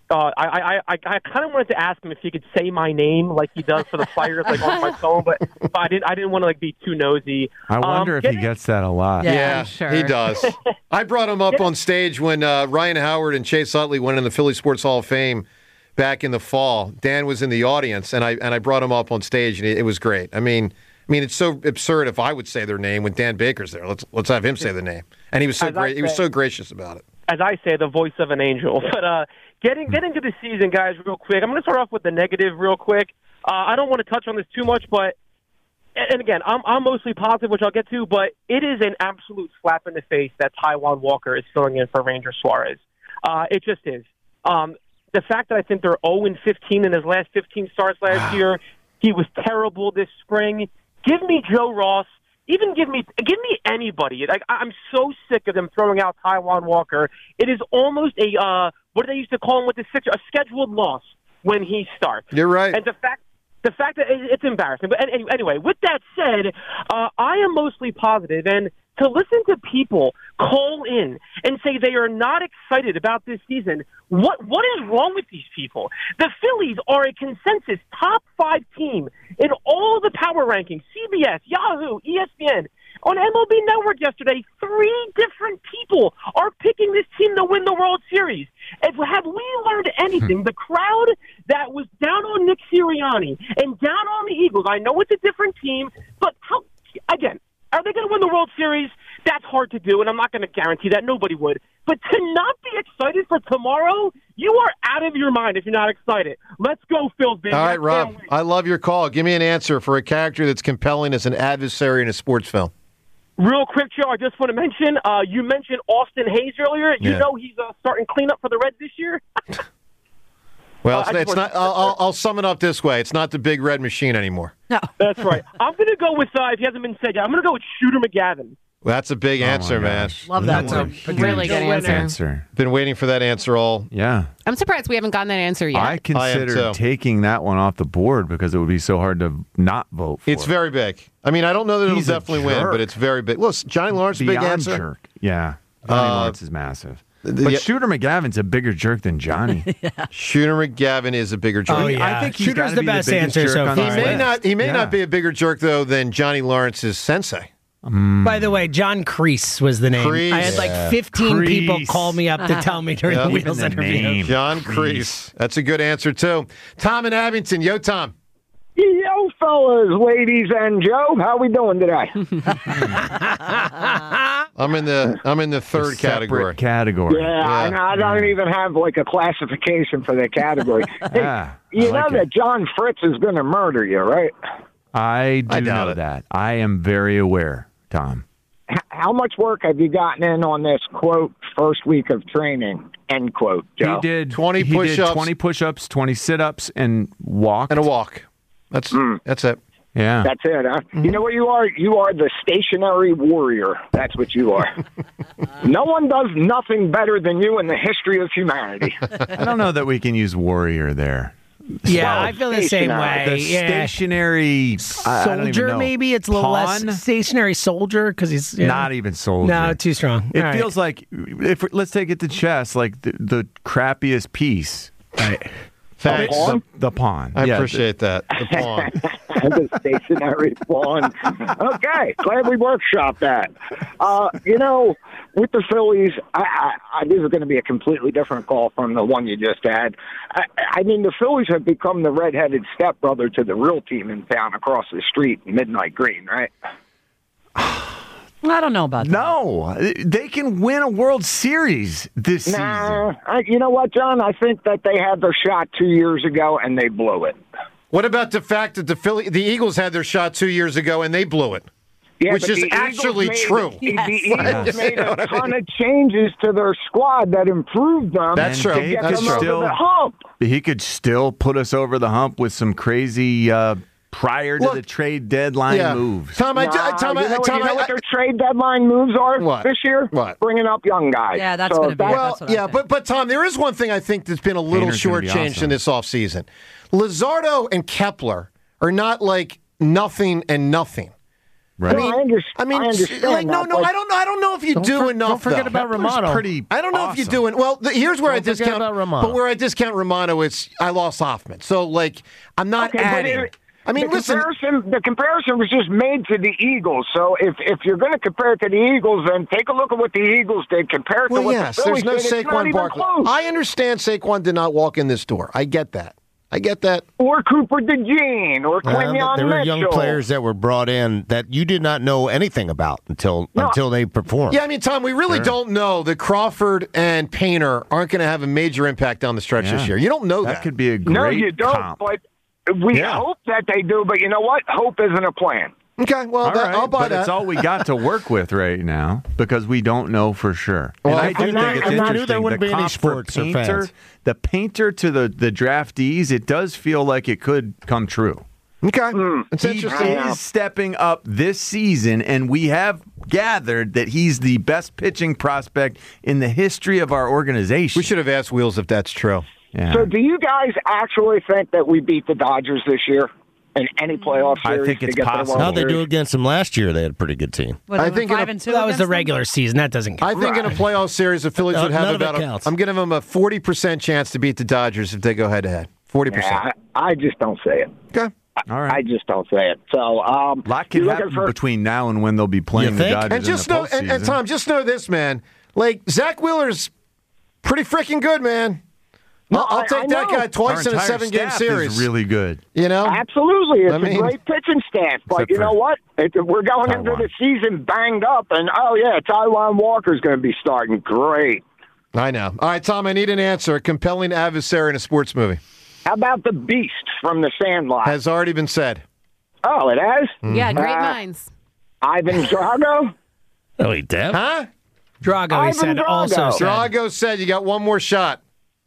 I kind of wanted to ask him if he could say my name like he does for the Flyers, like on my phone, but I didn't want to like be too nosy. I wonder if he gets that a lot. Yeah, sure. He does. I brought him up on stage when Ryan Howard and Chase Utley went in the Philly Sports Hall of Fame back in the fall. Dan was in the audience, and I brought him up on stage, and it was great. I mean, it's so absurd if I would say their name when Dan Baker's there. Let's have him say the name. And he was so great. He was so gracious about it. As I say, the voice of an angel. But getting to the season, guys, real quick. I'm going to start off with the negative real quick. I don't want to touch on this too much, but and again, I'm mostly positive, which I'll get to. But it is an absolute slap in the face that Taijuan Walker is filling in for Ranger Suarez. It just is. The fact that I think they're 0-15 in his last 15 starts last year, he was terrible this spring. Give me Joe Ross. Even give me anybody. Like, I'm so sick of them throwing out Taijuan Walker. It is almost a what do they used to call him with the Sixers? A scheduled loss when he starts. You're right. And the fact that it's embarrassing. But anyway, with that said, I am mostly positive, and to listen to people call in and say they are not excited about this season, what is wrong with these people? The Phillies are a consensus top 5 team in all the power rankings, CBS, Yahoo, ESPN. On MLB Network yesterday, 3 different people are picking this team to win the World Series. And have we learned anything? The crowd that was down on Nick Sirianni and down on the Eagles, I know it's a different team, but again, are they going to win the World Series? That's hard to do, and I'm not going to guarantee that. Nobody would. But to not be excited for tomorrow, you are out of your mind if you're not excited. Let's go, Phil. Baby. All right, Rob, I love your call. Give me an answer for a character that's compelling as an adversary in a sports film. Real quick, Joe, I just want to mention, you mentioned Austin Hayes earlier. You know he's starting cleanup for the Reds this year? Well, it's not. I'll sum it up this way: it's not the Big Red Machine anymore. No, that's right. I'm going to go with if he hasn't been said yet. I'm going to go with Shooter McGavin. Well, that's a big answer, man. Love that one. Really good answer. Been waiting for that answer all. Yeah. I'm surprised we haven't gotten that answer yet. I considered taking that one off the board because it would be so hard to not vote for. It's very big. I mean, I don't know that it'll definitely win, but it's very big. Look, Johnny Lawrence, big answer. Jerk. Yeah. Johnny Lawrence is massive. But Shooter McGavin's a bigger jerk than Johnny. Shooter McGavin is a bigger jerk. Oh, yeah. I think Shooter's the best answer so far. He may not be a bigger jerk, though, than Johnny Lawrence's sensei. By the way, John Kreese was the name. Kreese. I had like 15 people call me up to tell me during the Wheels interview. John Kreese. That's a good answer, too. Tom in Abington. Yo, Tom. Yo, fellas, ladies, and Joe. How we doing today? I'm in the third category. Yeah, and I don't even have like a classification for that category. Hey, you know that John Fritz is going to murder you, right? I know that. I am very aware, Tom. How much work have you gotten in on this, quote, first week of training, end quote, Joe? He did 20 push-ups. 20 push-ups, 20 sit-ups, and walked. And a walk. That's it. Yeah. That's it, huh? You know what you are? You are the stationary warrior. That's what you are. No one does nothing better than you in the history of humanity. I don't know that we can use warrior there. Yeah, I feel the same way. The stationary soldier, maybe it's a little less stationary soldier because he's not even soldier. No, too strong. It feels like let's take it to chess, like the crappiest piece. Right. The pawn. I appreciate that. The pawn. The stationary pawn. Okay, glad we workshopped that. You know, with the Phillies, this is going to be a completely different call from the one you just had. I mean, the Phillies have become the redheaded stepbrother to the real team in town across the street, Midnight Green, right? I don't know about that. No, they can win a World Series this season. You know what, John? I think that they had their shot 2 years ago and they blew it. What about the fact that the Eagles had their shot 2 years ago and they blew it? Yeah, which is actually true. The Eagles made a ton of changes to their squad that improved them. That's true. Over the hump. He could still put us over the hump with some crazy prior to the trade deadline moves. Tom, you know what their trade deadline moves are this year? What? Bringing up young guys. Yeah, that's going to be Well, but Tom, there is one thing I think that's been a little Painter's gonna be shortchanged awesome. in this offseason. Luzardo and Kepler are not like nothing and nothing. Right. I understand. Like, no, I don't know if you do enough. Don't forget though. about Romano. I don't know if you do it. Well, here's where I Don't forget discount about Romano. But where I discount Romano, it's I lost Hoffman. So like I'm not adding. The comparison was just made to the Eagles. So if you're going to compare it to the Eagles, then take a look at what the Eagles did compared to what the Phillies there's no did. It's not Saquon even Barkley. close. I understand Saquon did not walk in this door. I get that. Or Cooper DeJean, or Quinyon there were young Mitchell. players that were brought in that you did not know anything about until they performed. Yeah, I mean, Tom, we really don't know that Crawford and Painter aren't going to have a major impact down the stretch this year. You don't know that. That could be a great No, you don't, comp. but we hope that they do. But you know what? Hope isn't a plan. Okay, well, All right, I'll buy but that. it's all we got to work with right now because we don't know for sure. Well, and I do think it's I knew interesting. there wouldn't the be any comp for sports or Painter, fans. the Painter to the draftees, it does feel like it could come true. Okay, it's He interesting. is stepping up this season, and we have gathered that he's the best pitching prospect in the history of our organization. We should have asked Wheels if that's true. Yeah. So, do you guys actually think that we beat the Dodgers this year in any playoff series? I think it's to get to the possible. World How'd they do Series? against them last year? They had a pretty good team. I think in a, 5-2 That was the against regular season. That doesn't count. I think in a playoff series, the Phillies would have none of it about. counts. I'm giving them a 40% chance to beat the Dodgers if they go head to head. 40%. Yeah, I just don't say it. Okay. All right. I just don't say it. So, A lot can you're happen looking for between now and when they'll be playing You the think? Dodgers And just in the know, and postseason. Tom, just know this, man. Like Zach Wheeler's pretty freaking good, man. I'll I take that know. guy twice Our in a entire 7-game staff series. is really good. You know, Absolutely. It's I mean, a great pitching staff. But except you know for what? We're going into Taijuan. the season banged up, and Taijuan Walker's going to be starting. Great. I know. All right, Tom, I need an answer. A compelling adversary in a sports movie. How about the Beast from The Sandlot? Has already been said. Oh, it has? Yeah, great minds. Ivan Drago? Oh, he dead? Huh? Drago, he Ivan said, Drago. also said. Drago said you got one more shot.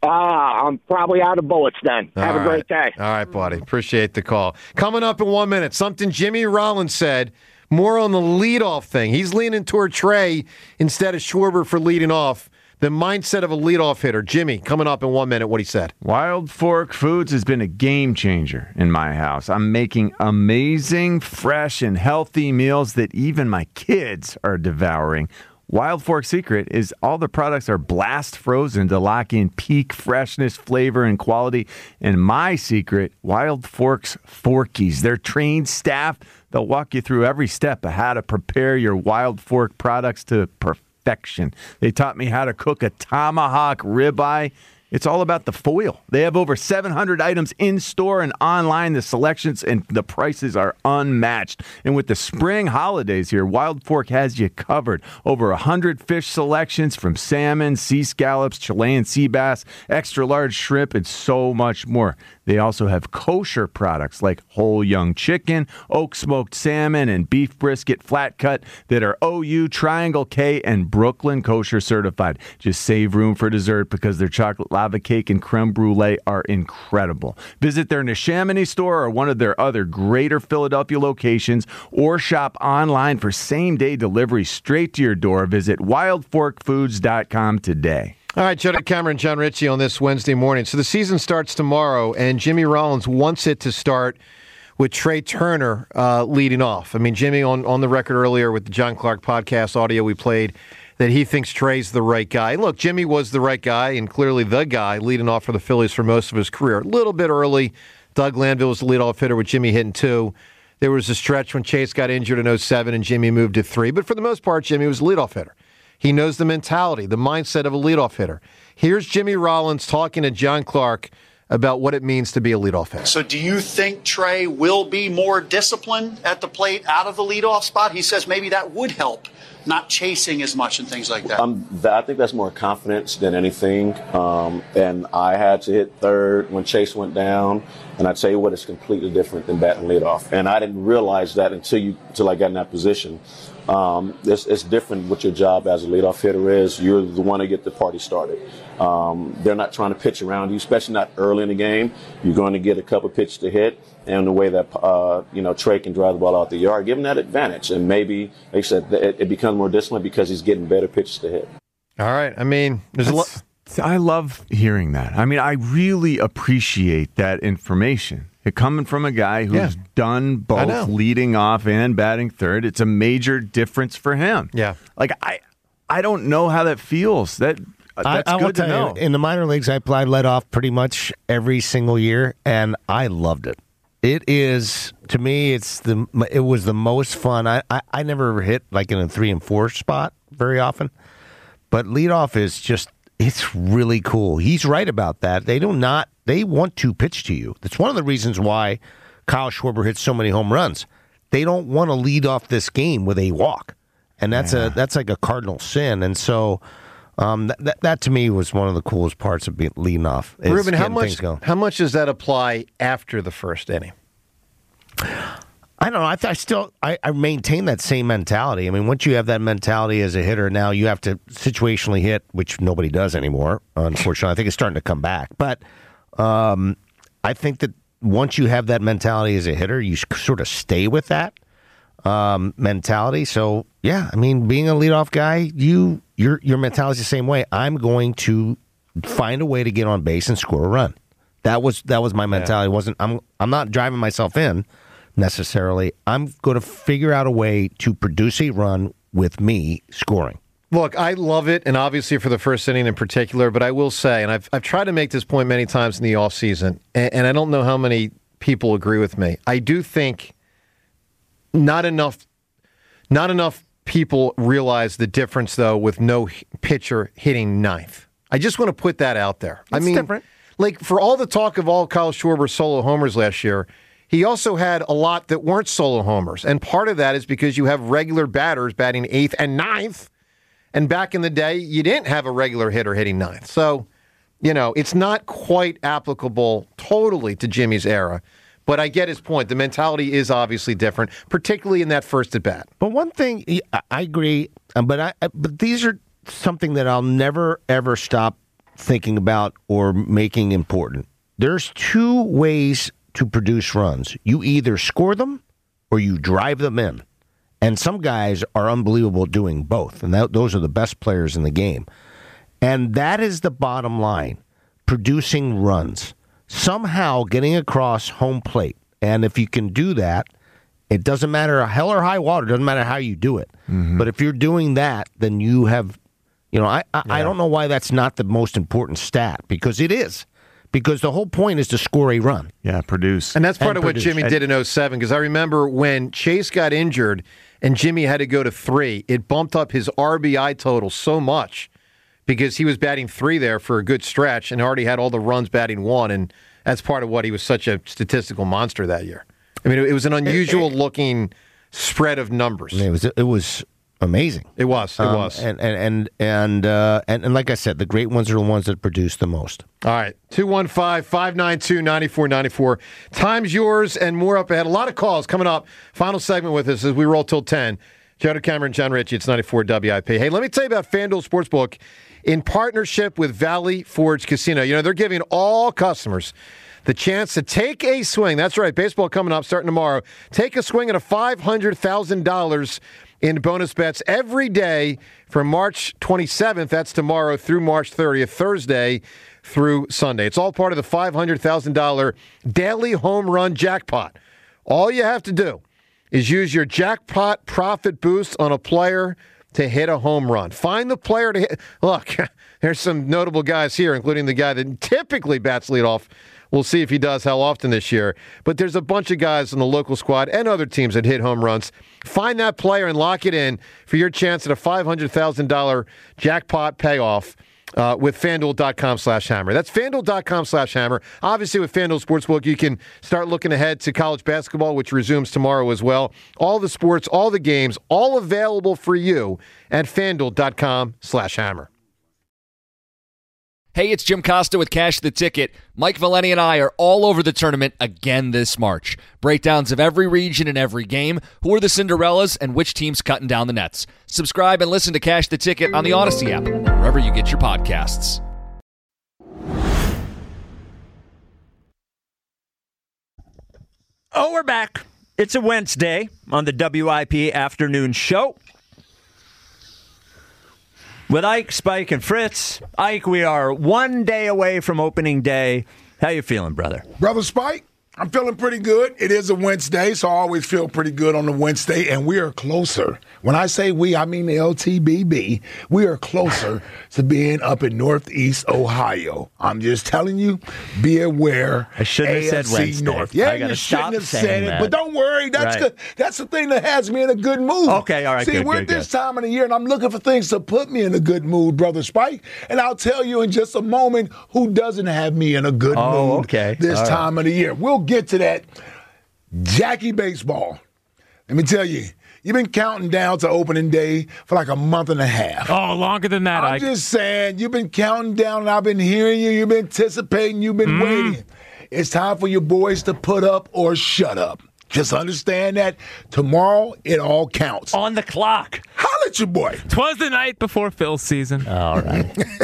I'm probably out of bullets then. Have a great day. All right, buddy. Appreciate the call. Coming up in 1 minute, something Jimmy Rollins said, more on the leadoff thing. He's leaning toward Trey instead of Schwarber for leading off. The mindset of a leadoff hitter. Jimmy, coming up in 1 minute, what he said. Wild Fork Foods has been a game changer in my house. I'm making amazing, fresh, and healthy meals that even my kids are devouring. Wild Fork's secret is all the products are blast frozen to lock in peak freshness, flavor, and quality. And my secret, Wild Fork's Forkies. Their trained staff, they'll walk you through every step of how to prepare your Wild Fork products to perfection. They taught me how to cook a tomahawk ribeye. It's all about the foil. They have over 700 items in store and online. The selections and the prices are unmatched. And with the spring holidays here, Wild Fork has you covered. Over 100 fish selections from salmon, sea scallops, Chilean sea bass, extra large shrimp, and so much more. They also have kosher products like whole young chicken, oak smoked salmon, and beef brisket flat cut that are OU, Triangle K, and Brooklyn kosher certified. Just save room for dessert because their chocolate lava cake and creme brulee are incredible. Visit their Neshaminy store or one of their other Greater Philadelphia locations or shop online for same-day delivery straight to your door. Visit wildforkfoods.com today. All right, Joe Cameron, John Ritchie on this Wednesday morning. So the season starts tomorrow, and Jimmy Rollins wants it to start with Trey Turner leading off. I mean, Jimmy on the record earlier with the John Clark podcast audio we played that he thinks Trey's the right guy. Look, Jimmy was the right guy and clearly the guy leading off for the Phillies for most of his career. A little bit early, Doug Glanville was the leadoff hitter with Jimmy hitting 2. There was a stretch when Chase got injured in 07 and Jimmy moved to 3. But for the most part, Jimmy was the leadoff hitter. He knows the mentality, the mindset of a leadoff hitter. Here's Jimmy Rollins talking to John Clark about what it means to be a leadoff hitter. So do you think Trey will be more disciplined at the plate out of the leadoff spot? He says maybe that would help, not chasing as much and things like that. I think that's more confidence than anything. And I had to hit third when Chase went down. And I tell you what, it's completely different than batting leadoff. And I didn't realize that until I got in that position. It's different what your job as a leadoff hitter is. You're the one to get the party started. They're not trying to pitch around you, especially not early in the game. You're going to get a couple pitches to hit, and the way that Trey can drive the ball out the yard, give him that advantage, and maybe, like I said, it becomes more disciplined because he's getting better pitches to hit. All right. I mean, there's a lot. I love hearing that. I mean, I really appreciate that information. It coming from a guy who's done both leading off and batting third. It's a major difference for him. Yeah. Like, I don't know how that feels. That's good to know. In the minor leagues, I led off pretty much every single year, and I loved it. It is, to me, it was the most fun. I never hit like in a 3 and 4 spot very often, but leadoff is just, it's really cool. He's right about that. They want to pitch to you. That's one of the reasons why Kyle Schwarber hits so many home runs. They don't want to lead off this game with a walk, and that's like a cardinal sin. And so that to me was one of the coolest parts of leading off. Ruben, how much does that apply after the first inning? I don't know. I maintain that same mentality. I mean, once you have that mentality as a hitter, now you have to situationally hit, which nobody does anymore, unfortunately. I think it's starting to come back. But I think that once you have that mentality as a hitter, you sort of stay with that mentality. So, yeah, I mean, being a leadoff guy, your mentality is the same way. I'm going to find a way to get on base and score a run. That was my mentality. I'm not driving myself in necessarily. I'm going to figure out a way to produce a run with me scoring. Look, I love it, and obviously for the first inning in particular, but I will say, and I've tried to make this point many times in the offseason, and I don't know how many people agree with me. I do think not enough people realize the difference, though, with no pitcher hitting ninth. I just want to put that out there. It's different. Like, for all the talk of all Kyle Schwarber solo homers last year, he also had a lot that weren't solo homers. And part of that is because you have regular batters batting 8th and 9th. And back in the day, you didn't have a regular hitter hitting 9th. So, it's not quite applicable totally to Jimmy's era. But I get his point. The mentality is obviously different, particularly in that first at bat. But one thing, I agree, but these are something that I'll never, ever stop thinking about or making important. There's 2 ways to produce runs. You either score them or you drive them in. And some guys are unbelievable doing both. And those are the best players in the game. And that is the bottom line. Producing runs. Somehow getting across home plate. And if you can do that, it doesn't matter hell or high water. It doesn't matter how you do it. Mm-hmm. But if you're doing that, then you have, I don't know why that's not the most important stat. Because it is. Because the whole point is to score a run. Yeah, produce. And that's part of what Jimmy did in 2007. Because I remember when Chase got injured and Jimmy had to go to 3, it bumped up his RBI total so much because he was batting 3 there for a good stretch and already had all the runs batting 1. And that's part of what he was such a statistical monster that year. I mean, it was an unusual looking spread of numbers. It was amazing. It was. And like I said, the great ones are the ones that produce the most. All right. 215-592-9494. Time's yours and more up ahead. A lot of calls coming up. Final segment with us as we roll till 10. Joe Cameron, John Ritchie, it's 94 WIP. Hey, let me tell you about FanDuel Sportsbook in partnership with Valley Forge Casino. They're giving all customers the chance to take a swing. That's right. Baseball coming up starting tomorrow. Take a swing at a $500,000 in bonus bets every day from March 27th, that's tomorrow, through March 30th, Thursday through Sunday. It's all part of the $500,000 daily home run jackpot. All you have to do is use your jackpot profit boost on a player to hit a home run. Find the player to hit. Look, there's some notable guys here, including the guy that typically bats leadoff. We'll see if he does how often this year. But there's a bunch of guys in the local squad and other teams that hit home runs. Find that player and lock it in for your chance at a $500,000 jackpot payoff with FanDuel.com/Hammer. That's FanDuel.com/Hammer. Obviously, with FanDuel Sportsbook, you can start looking ahead to college basketball, which resumes tomorrow as well. All the sports, all the games, all available for you at FanDuel.com/Hammer. Hey, it's Jim Costa with Cash the Ticket. Mike Valeni and I are all over the tournament again this March. Breakdowns of every region and every game, who are the Cinderellas, and which team's cutting down the nets. Subscribe and listen to Cash the Ticket on the Odyssey app, wherever you get your podcasts. Oh, we're back. It's a Wednesday on the WIP Afternoon Show. With Ike, Spike, and Fritz. Ike, we are one day away from opening day. How you feeling, brother? Brother Spike, I'm feeling pretty good. It is a Wednesday, so I always feel pretty good on the Wednesday, and we are closer. When I say we, I mean the LTBB. We are closer to being up in Northeast Ohio. I'm just telling you, be aware. I shouldn't have said Wednesday. North. Yeah, I gotta you shouldn't have stop said saying it, that. but don't worry. That's Right. good. That's the thing that has me in a good mood. Okay, all right, See, good, we're good, at this good. time of the year, and I'm looking for things to put me in a good mood, Brother Spike. And I'll tell you in just a moment who doesn't have me in a good mood this All right. time of the year. We'll get to that. Jackie Baseball. Let me tell you, you've been counting down to opening day for like a month and a half. Oh, longer than that, I'm Ike. just saying, you've been counting down, and I've been hearing you. You've been anticipating. You've been waiting. It's time for your boys to put up or shut up. Just understand that tomorrow it all counts. On the clock. Holla at your boy. 'Twas the night before Phil's season. All right.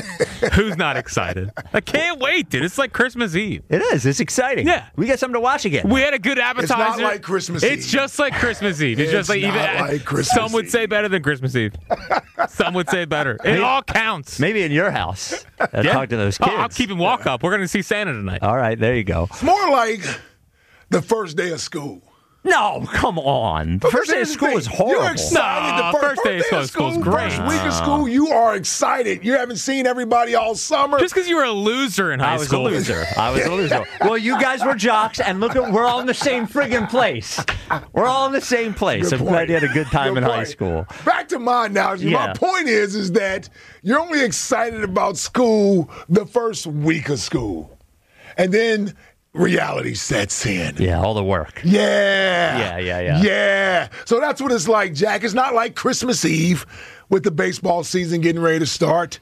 Who's not excited? I can't wait, dude. It's like Christmas Eve. It is. It's exciting. Yeah. We got something to watch again. We had a good appetizer. It's not like Christmas It's Eve. just like Christmas Eve. It's just It's like not even like Christmas some would say better than Christmas Eve. Some would say better. It all counts. Maybe in your house. Yeah. Talk to those Oh, kids. I'll keep him walk up. We're going to see Santa tonight. All right, there you go. It's more like the first day of school. No, come on. The first day of school is horrible. You're excited. No, The first day of school is great. First week of school, you are excited. You haven't seen everybody all summer. Just because you were a loser in high I was school. a loser. I was a loser. Well, you guys were jocks, and look at we're all in the same friggin' place. We're all in the same place. Good I'm glad point. you had a good time Good in high point. school. Back to my analogy. Yeah. My point is that you're only excited about school the first week of school. And then reality sets in. Yeah, all the work. Yeah. Yeah. Yeah. So that's what it's like, Jack. It's not like Christmas Eve with the baseball season getting ready to start.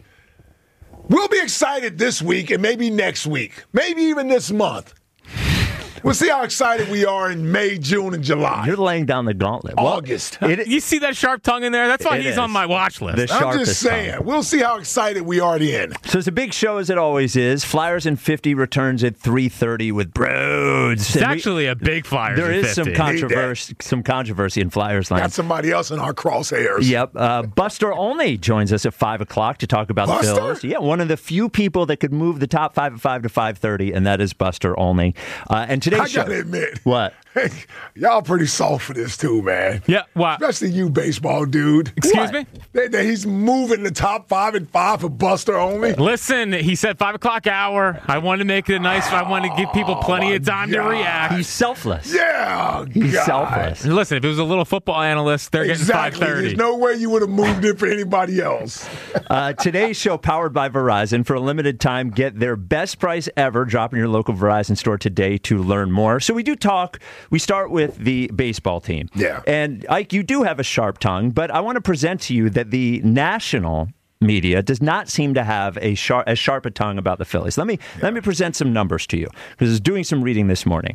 We'll be excited this week and maybe next week, maybe even this month. We'll see how excited we are in May, June, and July. You're laying down the gauntlet. August. You see that sharp tongue in there? That's why It he's is. on my watch list. The I'm sharpest just saying. tongue. We'll see how excited we are then. So it's a big show as it always is. Flyers in 50 returns at 3:30 with Broads. It's actually a big Flyers There in is some 50. controversy in Flyers land. Got somebody else in our crosshairs. Yep. Buster Olney joins us at 5 o'clock to talk about Buster? the Phils. Yeah, one of the few people that could move the top 5 at 5 to 5:30, and that is Buster Olney. And today's I show. gotta admit, What? y'all pretty soft for this too, man. Yeah, why? Especially you, baseball dude. Excuse me? That he's moving the top 5 and 5 for Buster only. Listen, he said 5 o'clock hour. I wanted to make it a nice. I wanted to give people plenty of time to react. He's selfless. Yeah, He's God. selfless. Listen, if it was a little football analyst, they're Exactly. getting 5:30. There's no way you would have moved it for anybody else. Today's show powered by Verizon. For a limited time, get their best price ever. Drop in your local Verizon store today to learn more. So we start with the baseball team. Yeah. And Ike, you do have a sharp tongue, but I want to present to you that the national media does not seem to have as sharp a tongue about the Phillies. Let me present some numbers to you, because I was doing some reading this morning.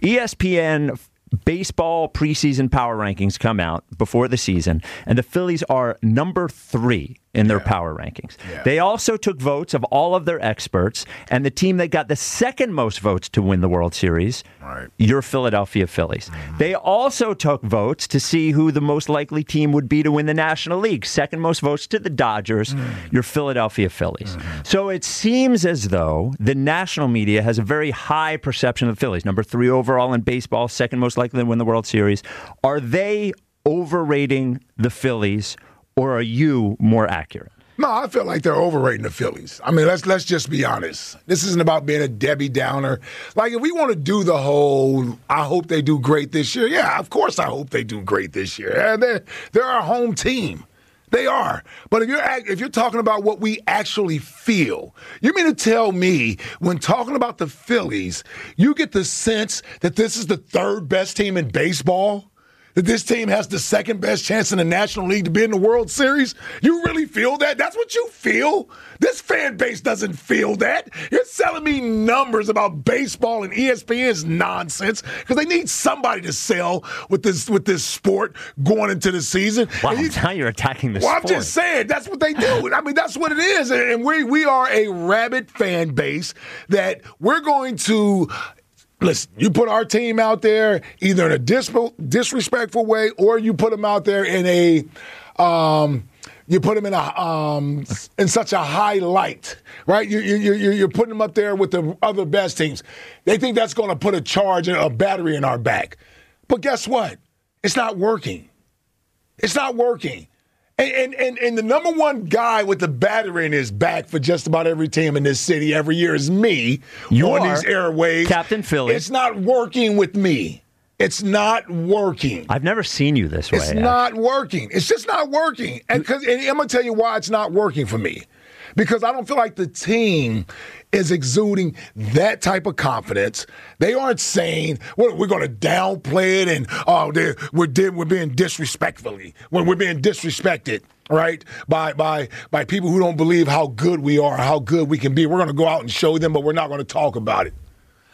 ESPN baseball preseason power rankings come out before the season, and the Phillies are number 3 in their power rankings. Yeah. They also took votes of all of their experts, and the team that got the second most votes to win the World Series, your Philadelphia Phillies. They also took votes to see who the most likely team would be to win the National League. Second most votes to the Dodgers, your Philadelphia Phillies. So it seems as though the national media has a very high perception of the Phillies. Number 3 overall in baseball, second most likely to win the World Series. Are they overrating the Phillies, or are you more accurate? No, I feel like they're overrating the Phillies. I mean, let's just be honest. This isn't about being a Debbie Downer. Like, if we want to do the whole, I hope they do great this year. Yeah, of course I hope they do great this year. Yeah, they're our home team. They are. But if you're talking about what we actually feel, you mean to tell me when talking about the Phillies, you get the sense that this is the third best team in baseball? That this team has the second best chance in the National League to be in the World Series? You really feel that? That's what you feel? This fan base doesn't feel that. You're selling me numbers about baseball and ESPN's nonsense because they need somebody to sell with this sport going into the season. Wow, now you're attacking the Well, sport. I'm just saying, that's what they do. I mean, that's what it is. And we are a rabid fan base that we're going to listen, you put our team out there either in a disrespectful way, or you put them out there in a you put them in such a high light, right? You're putting them up there with the other best teams. They think that's going to put a battery in our back. But guess what? It's not working. It's not working. And the number one guy with the battery in his back for just about every team in this city every year is me. You on are these airwaves. Captain Philly. It's not working with me. It's not working. I've never seen you this way. It's not working. And it's just not working. And I'm going to tell you why it's not working for me. Because I don't feel like the team is exuding that type of confidence. They aren't saying, well, we're going to downplay it and we're being disrespectfully. When we're being disrespected, right, by people who don't believe how good we are, how good we can be. We're going to go out and show them, but we're not going to talk about it.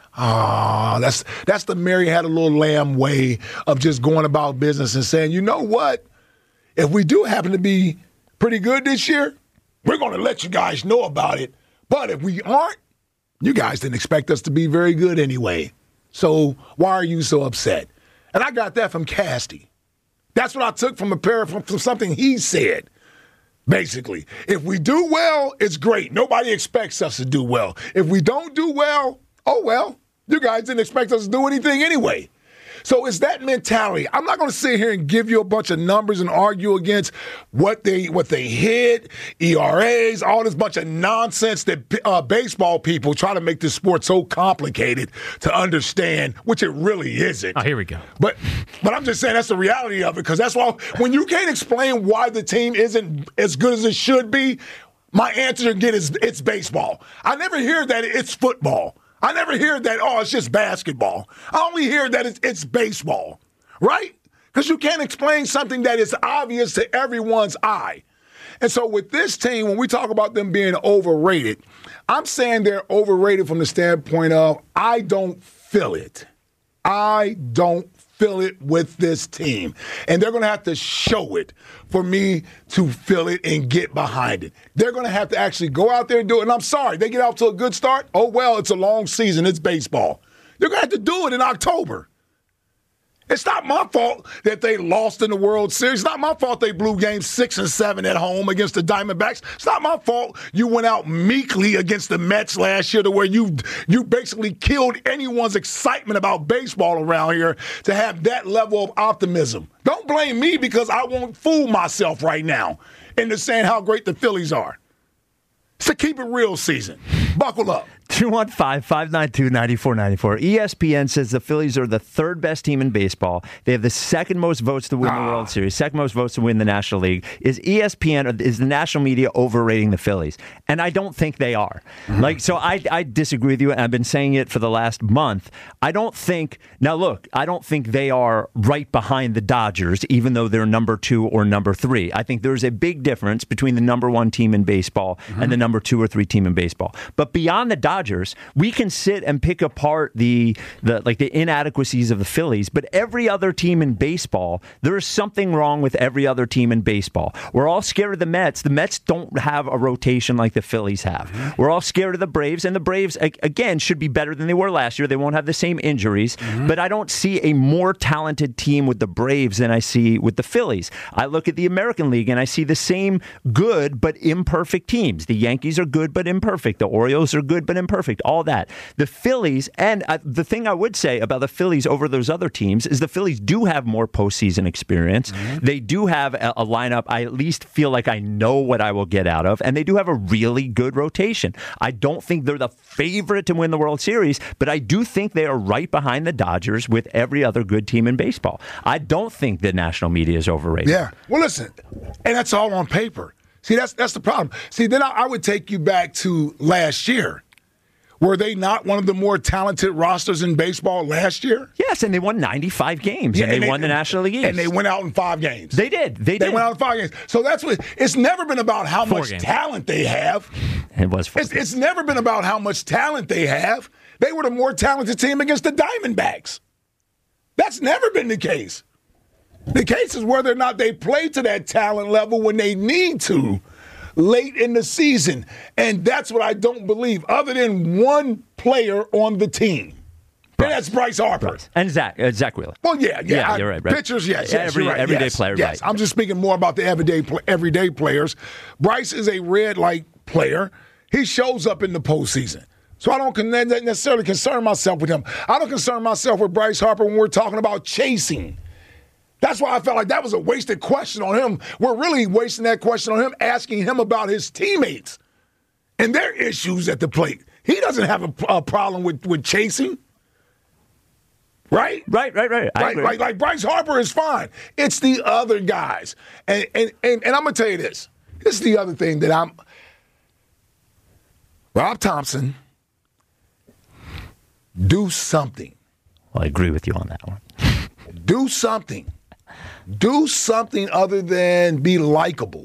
That's the Mary Had a Little Lamb way of just going about business and saying, you know what? If we do happen to be pretty good this year, we're going to let you guys know about it. But if we aren't, you guys didn't expect us to be very good anyway. So why are you so upset? And I got that from Casty. That's what I took from from something he said. Basically, if we do well, it's great. Nobody expects us to do well. If we don't do well, oh well, you guys didn't expect us to do anything anyway. So it's that mentality. I'm not going to sit here and give you a bunch of numbers and argue against what they hit, ERAs, all this bunch of nonsense that baseball people try to make this sport so complicated to understand, which it really isn't. Oh, here we go. But I'm just saying that's the reality of it, because that's why when you can't explain why the team isn't as good as it should be, my answer again is it's baseball. I never hear that it's football. I never hear that, it's just basketball. I only hear that it's baseball, right? Because you can't explain something that is obvious to everyone's eye. And so with this team, when we talk about them being overrated, I'm saying they're overrated from the standpoint of I don't feel it. I don't feel it with this team. And they're going to have to show it for me to feel it and get behind it. They're going to have to actually go out there and do it. And I'm sorry, they get out to a good start. Oh, well, it's a long season. It's baseball. They're going to have to do it in October. It's not my fault that they lost in the World Series. It's not my fault they blew games 6 and 7 at home against the Diamondbacks. It's not my fault you went out meekly against the Mets last year to where you basically killed anyone's excitement about baseball around here to have that level of optimism. Don't blame me because I won't fool myself right now into saying how great the Phillies are. It's a keep it real season. Buckle up. 215-592-9494. ESPN says the Phillies are the third best team in baseball. They have the second most votes to win the World Series, second most votes to win the National League. Is ESPN, is the national media overrating the Phillies? And I don't think they are. So I disagree with you, and I've been saying it for the last month. I don't think they are right behind the Dodgers, even though they're number 2 or number 3. I think there's a big difference between the number 1 team in baseball and the number 2 or 3 team in baseball. But beyond the Dodgers, we can sit and pick apart the inadequacies of the Phillies, but every other team in baseball, there is something wrong with every other team in baseball. We're all scared of the Mets. The Mets don't have a rotation like the Phillies have. We're all scared of the Braves, and the Braves, again, should be better than they were last year. They won't have the same injuries, but I don't see a more talented team with the Braves than I see with the Phillies. I look at the American League, and I see the same good but imperfect teams. The Yankees are good but imperfect. The Orioles are good but imperfect. All that. The Phillies, and the thing I would say about the Phillies over those other teams is the Phillies do have more postseason experience. They do have a lineup I at least feel like I know what I will get out of, and they do have a really good rotation. I don't think they're the favorite to win the World Series, but I do think they are right behind the Dodgers with every other good team in baseball. I don't think the national media is overrated. Yeah. Well, listen, and that's all on paper. See, that's the problem. See, then I would take you back to last year. Were they not one of the more talented rosters in baseball last year? Yes, and they won 95 games, and they won the National League East. And they went out in 5 games. They did. They went out in 5 games. So that's what it's never been about how much talent they have. It was 4 games. It's never been about how much talent they have. They were the more talented team against the Diamondbacks. That's never been the case. The case is whether or not they play to that talent level when they need to. Late in the season. And that's what I don't believe, other than one player on the team. And that's Bryce Harper. And Zach Wheeler. Well, yeah. You're right. Pitchers, yes. Everyday yes, player, yes. right. I'm just speaking more about the everyday players. Bryce is a red light player. He shows up in the postseason. So I don't necessarily concern myself with him. I don't concern myself with Bryce Harper when we're talking about chasing. That's why I felt like that was a wasted question on him. We're really wasting that question on him, asking him about his teammates and their issues at the plate. He doesn't have a problem with chasing. Right? Right. Like Bryce Harper is fine. It's the other guys. And I'm going to tell you this. This is the other thing that Rob Thompson, do something. Well, I agree with you on that one. Do something. Do something other than be likable.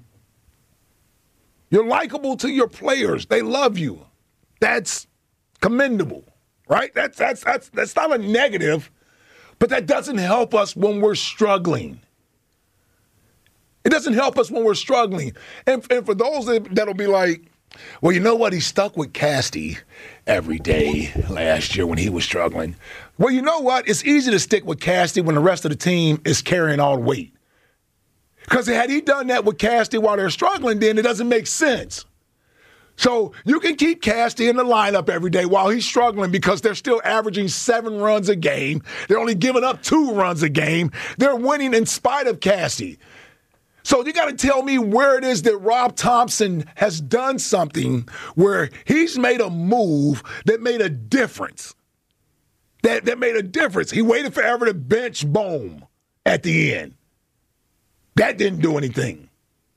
You're likable to your players. They love you. That's commendable, right? That's not a negative, but that doesn't help us when we're struggling. It doesn't help us when we're struggling. And for those that'll be like, well, you know what? He stuck with Casty every day last year when he was struggling. Well, you know what? It's easy to stick with Casty when the rest of the team is carrying all the weight. Because had he done that with Casty while they're struggling, then it doesn't make sense. So you can keep Casty in the lineup every day while he's struggling because they're still averaging 7 runs a game. They're only giving up 2 runs a game. They're winning in spite of Casty. So you got to tell me where it is that Rob Thompson has done something where he's made a move that made a difference. That made a difference. He waited forever to bench Bohm at the end. That didn't do anything.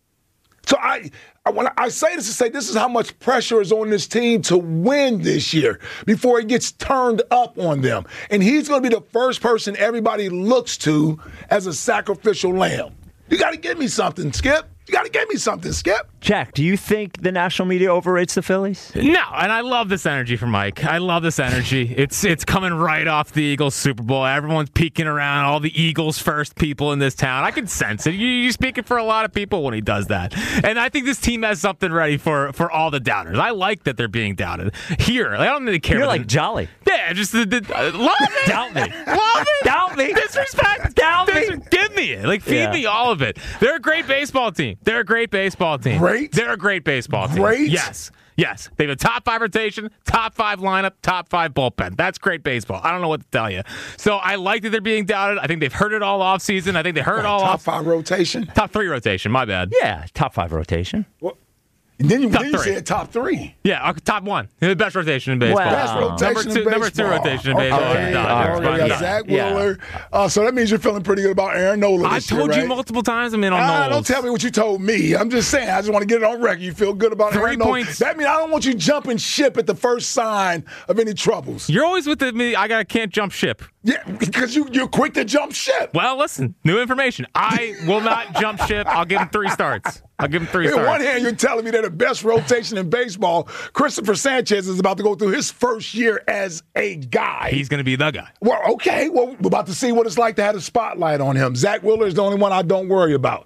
So when I say this to say this is how much pressure is on this team to win this year before it gets turned up on them. And he's going to be the first person everybody looks to as a sacrificial lamb. You got to give me something, Skip. You got to give me something, Skip. Jack, do you think the national media overrates the Phillies? No, and I love this energy from Mike. I love this energy. It's coming right off the Eagles Super Bowl. Everyone's peeking around, all the Eagles first people in this town. I can sense it. You're speaking for a lot of people when he does that. And I think this team has something ready for all the doubters. I like that they're being doubted. Here, I don't really care. You're like jolly. Yeah, just love it. Doubt me. Love it. Doubt me. Disrespect. Doubt me. Give me it. Like, feed me all of it. They're a great baseball team. They're a great baseball team. Great? They're a great baseball team. Great? Yes. They have a top 5 rotation, top 5 lineup, top 5 bullpen. That's great baseball. I don't know what to tell you. So I like that they're being doubted. I think they've heard it all offseason. I think they heard it all top 5 rotation? Top 3 rotation. My bad. Yeah, top 5 rotation. Well, and then you said top 3. Yeah, top 1. The best rotation in baseball. Best rotation in baseball. Number 2 rotation in baseball. Okay. Got Zach Wheeler. So that means you're feeling pretty good about Aaron Nola I told you multiple times I'm in on Nola. Don't tell me what you told me. I'm just saying. I just want to get it on record. You feel good about Aaron Nola. That means I don't want you jumping ship at the first sign of any troubles. You're always with me. I can't jump ship. Yeah, because you're quick to jump ship. Well, listen, new information. I will not jump ship. I'll give him 3 starts. On one hand, you're telling me they're the best rotation in baseball. Christopher Sanchez is about to go through his first year as a guy. He's going to be the guy. Well, okay. Well, we're about to see what it's like to have a spotlight on him. Zach Wheeler is the only one I don't worry about.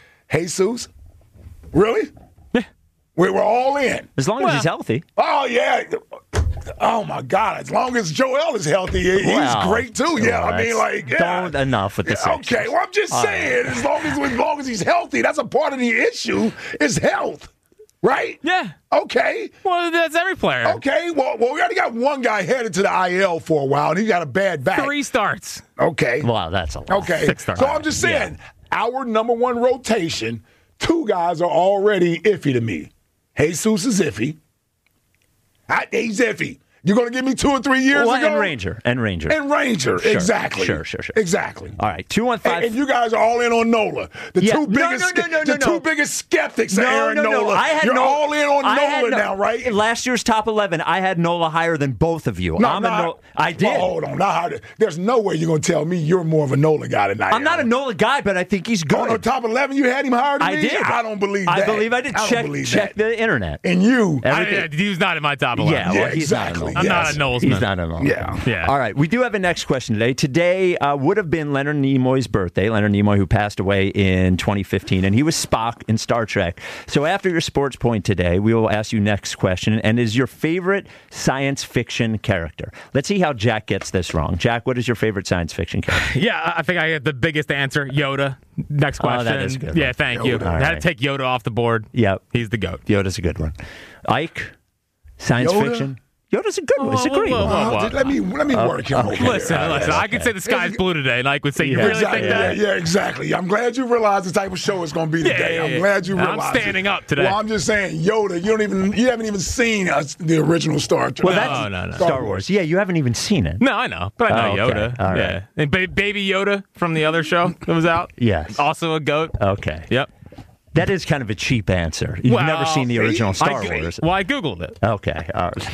Jesus? Really? Yeah. We're all in. As long as he's healthy. Oh, yeah. Oh, my God. As long as Joel is healthy, he's great, too. Yeah, I mean, like, yeah. Don't enough with the Sixers. Okay, well, I'm just saying, as long as he's healthy, that's a part of the issue is health, right? Yeah. Okay. Well, that's every player. Okay, well, we already got one guy headed to the IL for a while, and he got a bad back. 3 starts. Okay. Wow, that's a lot. Okay. 6 starts. So I'm just saying, our number 1 rotation, 2 guys are already iffy to me. Jesus is iffy. He's iffy. You're going to give me 2 or 3 years ago? And Ranger. Sure. Exactly. Sure. Exactly. All right, 215. And you guys are all in on Nola. The two biggest skeptics of Aaron Nola. You're all in on Nola now, right? Last year's top 11, I had Nola higher than both of you. I did. Well, hold on. There's no way you're going to tell me you're more of a Nola guy than I am. I'm not a Nola guy, but I think he's good. On the top 11, you had him higher than me? I did. I don't believe that. I believe I did. Check the internet. And you. He was not in my top 11. Yeah, well, he's exactly. I'm not a Knowles He's man. not a Knowles. Yeah. All right. We do have a next question today. Today would have been Leonard Nimoy's birthday. Leonard Nimoy, who passed away in 2015, and he was Spock in Star Trek. So after your sports point today, we will ask you next question, and is your favorite science fiction character? Let's see how Jack gets this wrong. Jack, what is your favorite science fiction character? Yeah, I think I get the biggest answer. Yoda. Next question. Oh, that is good. Yeah, thank you. All I had right. to take Yoda off the board. Yep. He's the GOAT. Yoda's a good one. Ike, science Yoda? fiction. Yoda's a good one. It's a great one. Let me work him over Listen, here. listen. I could say the sky's blue today, and Ike would say, "You really exactly, think that?" Yeah, exactly. I'm glad you realized the type of show it's going to be today. I'm glad you I'm realized. standing up today. Well, I'm just saying, Yoda. You haven't even seen the original Star Trek. Well, that's Star Wars. Yeah, you haven't even seen it. No, I know, but I know Oh, okay. Yoda. All right. Yeah, and Baby Yoda from the other show that was out. Yes. Also a GOAT. Okay. Yep. That is kind of a cheap answer. You've never seen the original Star Wars. Well, I Googled it. Okay. All right.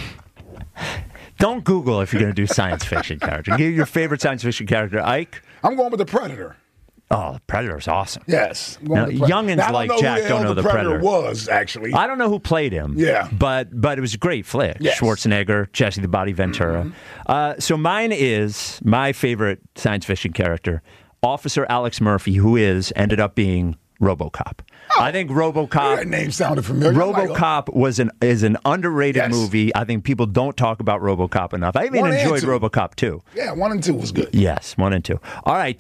Don't Google if you're going to do science fiction character. Give your favorite science fiction character, Ike. I'm going with the Predator. Oh, the Predator's awesome. Yes. I'm going Now, with the Predator. youngins Now, I like don't know Jack who don't know the Predator. was, actually. I don't know who played him. Yeah. But it was a great flick. Yes. Schwarzenegger, Jesse the Body Ventura. So mine is my favorite science fiction character, Officer Alex Murphy, who ended up being RoboCop. I think RoboCop. That name sounded familiar. RoboCop is an underrated movie. I think people don't talk about RoboCop enough. I even 1 and enjoyed 2. RoboCop 2. Yeah, 1 and 2 was good. Yes, 1 and 2. All right,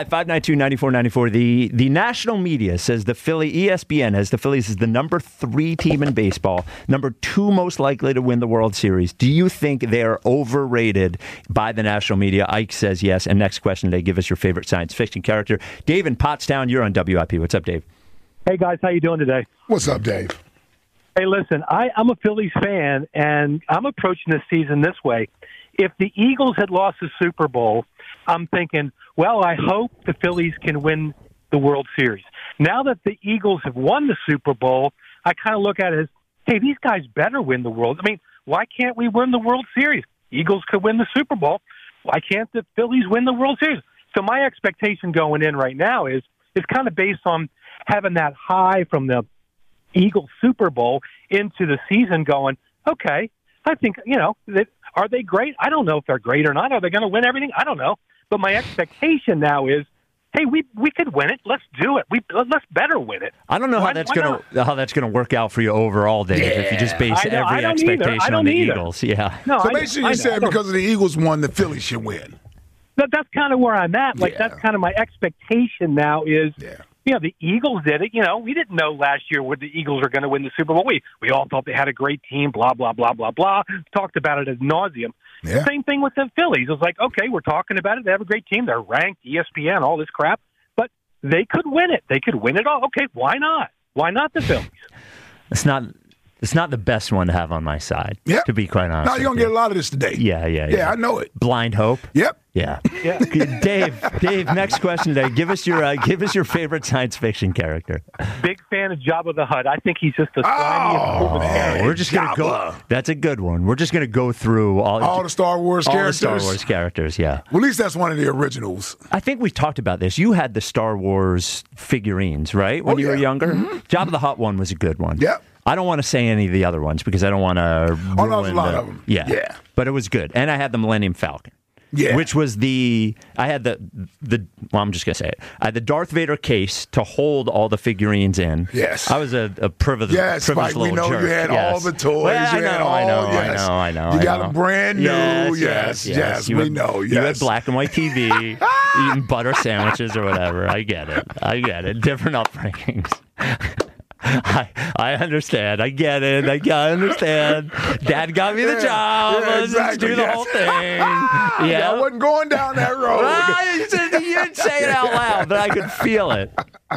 215-592-9494. The national media says ESPN has the Phillies as the number 3 team in baseball, number 2 most likely to win the World Series. Do you think they're overrated by the national media? Ike says yes. And next question today, give us your favorite science fiction character. Dave in Pottstown, you're on WIP. What's up, Dave? Hey, guys, how you doing today? What's up, Dave? Hey, listen, I'm a Phillies fan, and I'm approaching this season this way. If the Eagles had lost the Super Bowl, I'm thinking, well, I hope the Phillies can win the World Series. Now that the Eagles have won the Super Bowl, I kind of look at it as, hey, these guys better win the World. I mean, why can't we win the World Series? Eagles could win the Super Bowl. Why can't the Phillies win the World Series? So my expectation going in right now is kind of based on having that high from the Eagles Super Bowl into the season going, okay, I think, are they great? I don't know if they're great or not. Are they going to win everything? I don't know. But my expectation now is, hey, we could win it. Let's do it. Let's better win it. I don't know how that's going to work out for you overall, Dave, if you just base every expectation on the Eagles. Yeah. No, So basically you said because of the Eagles won, the Phillies should win. That's kind of where I'm at. That's kind of my expectation now is, the Eagles did it. We didn't know last year where the Eagles were going to win the Super Bowl. We all thought they had a great team, blah, blah, blah, blah, blah. Talked about it ad nauseum. Yeah. Same thing with the Phillies. It was like, okay, we're talking about it. They have a great team. They're ranked, ESPN, all this crap. But they could win it. They could win it all. Okay, why not? Why not the Phillies? It's not the best one to have on my side, to be quite honest. No, you're going to get a lot of this today. Yeah. Yeah, I know it. Blind hope. Yep. Yeah. Dave, next question today. Give us your favorite science fiction character. Big fan of Jabba the Hutt. I think he's just a slimy We're just going to go. That's a good one. We're just going to go through all the Star Wars characters. All the Star Wars characters, yeah. Well, at least that's one of the originals. I think we talked about this. You had the Star Wars figurines, right, when you were younger? Mm-hmm. Jabba the Hutt one was a good one. Yep. I don't want to say any of the other ones because I don't want to ruin there was a lot of them. Yeah. But it was good. And I had the Millennium Falcon. Yeah. Which was I had well, I'm just going to say it. I had the Darth Vader case to hold all the figurines in. Yes. I was a privileged Spike, we know jerk. you had all the toys. Well, I know. You got them brand new. Yes. We know. You had black and white TV, eating butter sandwiches or whatever. I get it. Different upbringings. I understand. I get it. I understand. Dad got me the job. Let's do the whole thing. I wasn't going down that road. You didn't say it out loud, but I could feel it.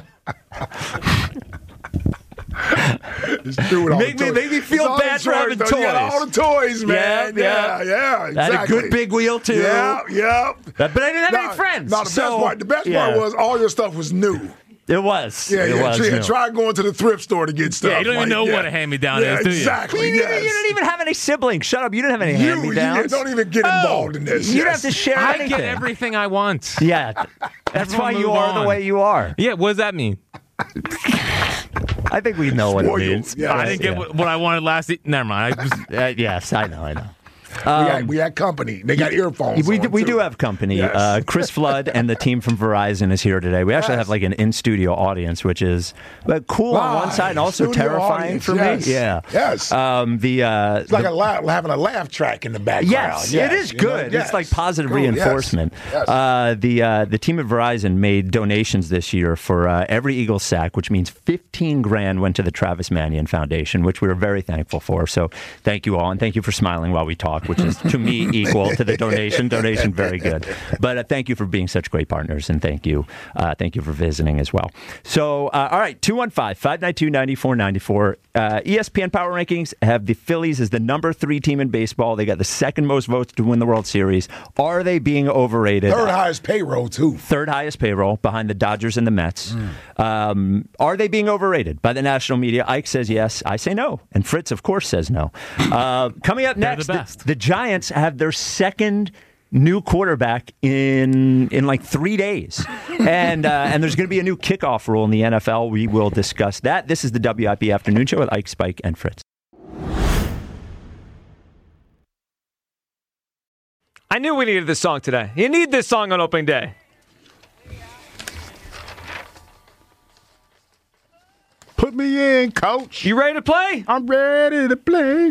Make me feel bad for having toys. You got all the toys, man. Yeah. Exactly. I had a good big wheel too. Yeah. But I didn't have any friends. No, the best part was all your stuff was new. It was. Try going to the thrift store to get stuff. Yeah, you don't even know what a hand-me-down is, do you? Exactly. You didn't even have any siblings. Shut up. You didn't have any hand-me-downs. Don't even get involved in this. You don't have to share anything. I get everything I want. Yeah. That's why you are the way you are. Yeah, what does that mean? I think we know what it means. I didn't get what I wanted last. Never mind. Yes, I know. We had company. They got earphones. We on, do have company. Yes. Chris Flood and the team from Verizon is here today. We actually have like an in-studio audience, which is cool on one side and also Studio terrifying audience, for yes. me. Yeah. Yes. It's like having a laugh track in the background. Yes, it is good. Yes. It's like positive Cool, yes. reinforcement. Yes. The team at Verizon made donations this year for every Eagles sack, which means $15,000 went to the Travis Manion Foundation, which we were very thankful for. So thank you all, and thank you for smiling while we talk, which is to me equal to the donation. Donation, very good. But thank you for being such great partners, and thank you for visiting as well. So all right, 215-592-9494. ESPN Power Rankings have the Phillies as the number 3 team in baseball. They got the second most votes to win the World Series. Are they being overrated? Third highest payroll, too. Third highest payroll behind the Dodgers and the Mets. Are they being overrated by the national media? Ike says yes. I say no. And Fritz, of course, says no. Coming up next, the Giants have their second new quarterback in like 3 days. And there's going to be a new kickoff rule in the NFL. We will discuss that. This is the WIP Afternoon Show with Ike, Spike, and Fritz. I knew we needed this song today. You need this song on opening day. Put me in, coach. You ready to play? I'm ready to play.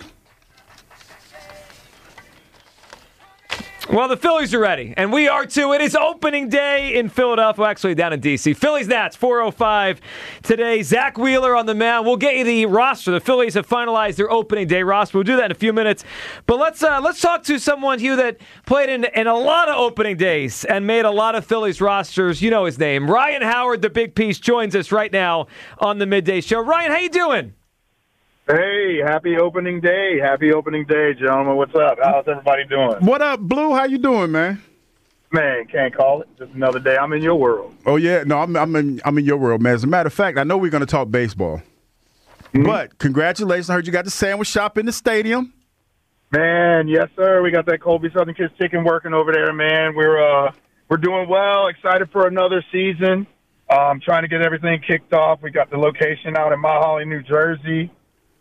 Well, the Phillies are ready, and we are too. It is opening day in Philadelphia, actually down in D.C. Phillies Nats, 4:05 today. Zach Wheeler on the mound. We'll get you the roster. The Phillies have finalized their opening day roster. We'll do that in a few minutes. But let's talk to someone, Hugh, that played in a lot of opening days and made a lot of Phillies rosters. You know his name. Ryan Howard, the big piece, joins us right now on the Midday Show. Ryan, how you doing? Hey, happy opening day. Happy opening day, gentlemen. What's up? How's everybody doing? What up, Blue? How you doing, man? Man, can't call it. Just another day. I'm in your world. Oh, yeah. No, I'm in your world, man. As a matter of fact, I know we're going to talk baseball. Mm-hmm. But congratulations. I heard you got the sandwich shop in the stadium. Man, yes, sir. We got that Colby Southern Kids Chicken working over there, man. We're doing well. Excited for another season. Trying to get everything kicked off. We got the location out in Mount Holly, New Jersey.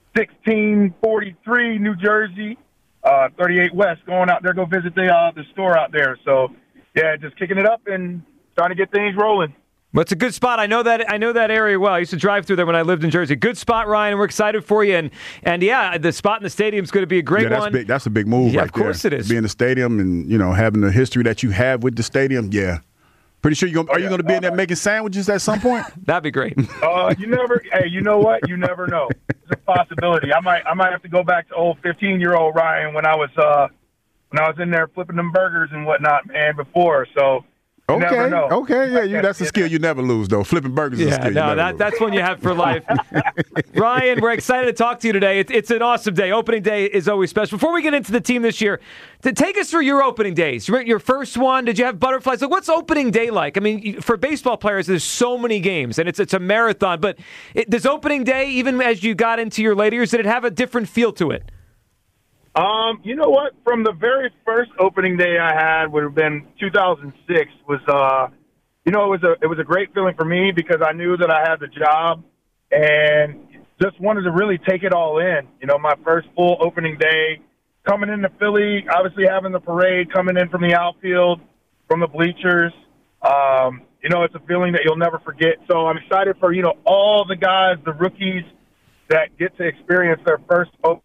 1643 New Jersey, 38 West. Going out there, go visit the store out there. So, yeah, just kicking it up and trying to get things rolling. Well, it's a good spot. I know that area well. I used to drive through there when I lived in Jersey. Good spot, Ryan. We're excited for you. And yeah, the spot in the stadium is going to be a great one. Big. That's a big move, yeah, right there. Of course it is. Being in the stadium and having the history that you have with the stadium. Yeah. Pretty sure are you going to be in there making sandwiches at some point? That'd be great. You never. Hey, you know what? You never know. It's a possibility. I might have to go back to old 15-year-old Ryan when I was in there flipping them burgers and whatnot, man. Before, so. You never know. Okay, yeah, that's a skill you never lose, though. Flipping burgers is a skill you never lose. That's one you have for life. Ryan, we're excited to talk to you today. It's an awesome day. Opening day is always special. Before we get into the team this year, take us through your opening days. Your first one, did you have butterflies? Like, what's opening day like? I mean, for baseball players, there's so many games, and it's a marathon. But does opening day, even as you got into your later years, did it have a different feel to it? You know what? From the very first opening day I had would have been 2006. It was a great feeling for me because I knew that I had the job and just wanted to really take it all in. My first full opening day, coming into Philly, obviously having the parade, coming in from the outfield, from the bleachers. It's a feeling that you'll never forget. So I'm excited for all the guys, the rookies that get to experience their first opening.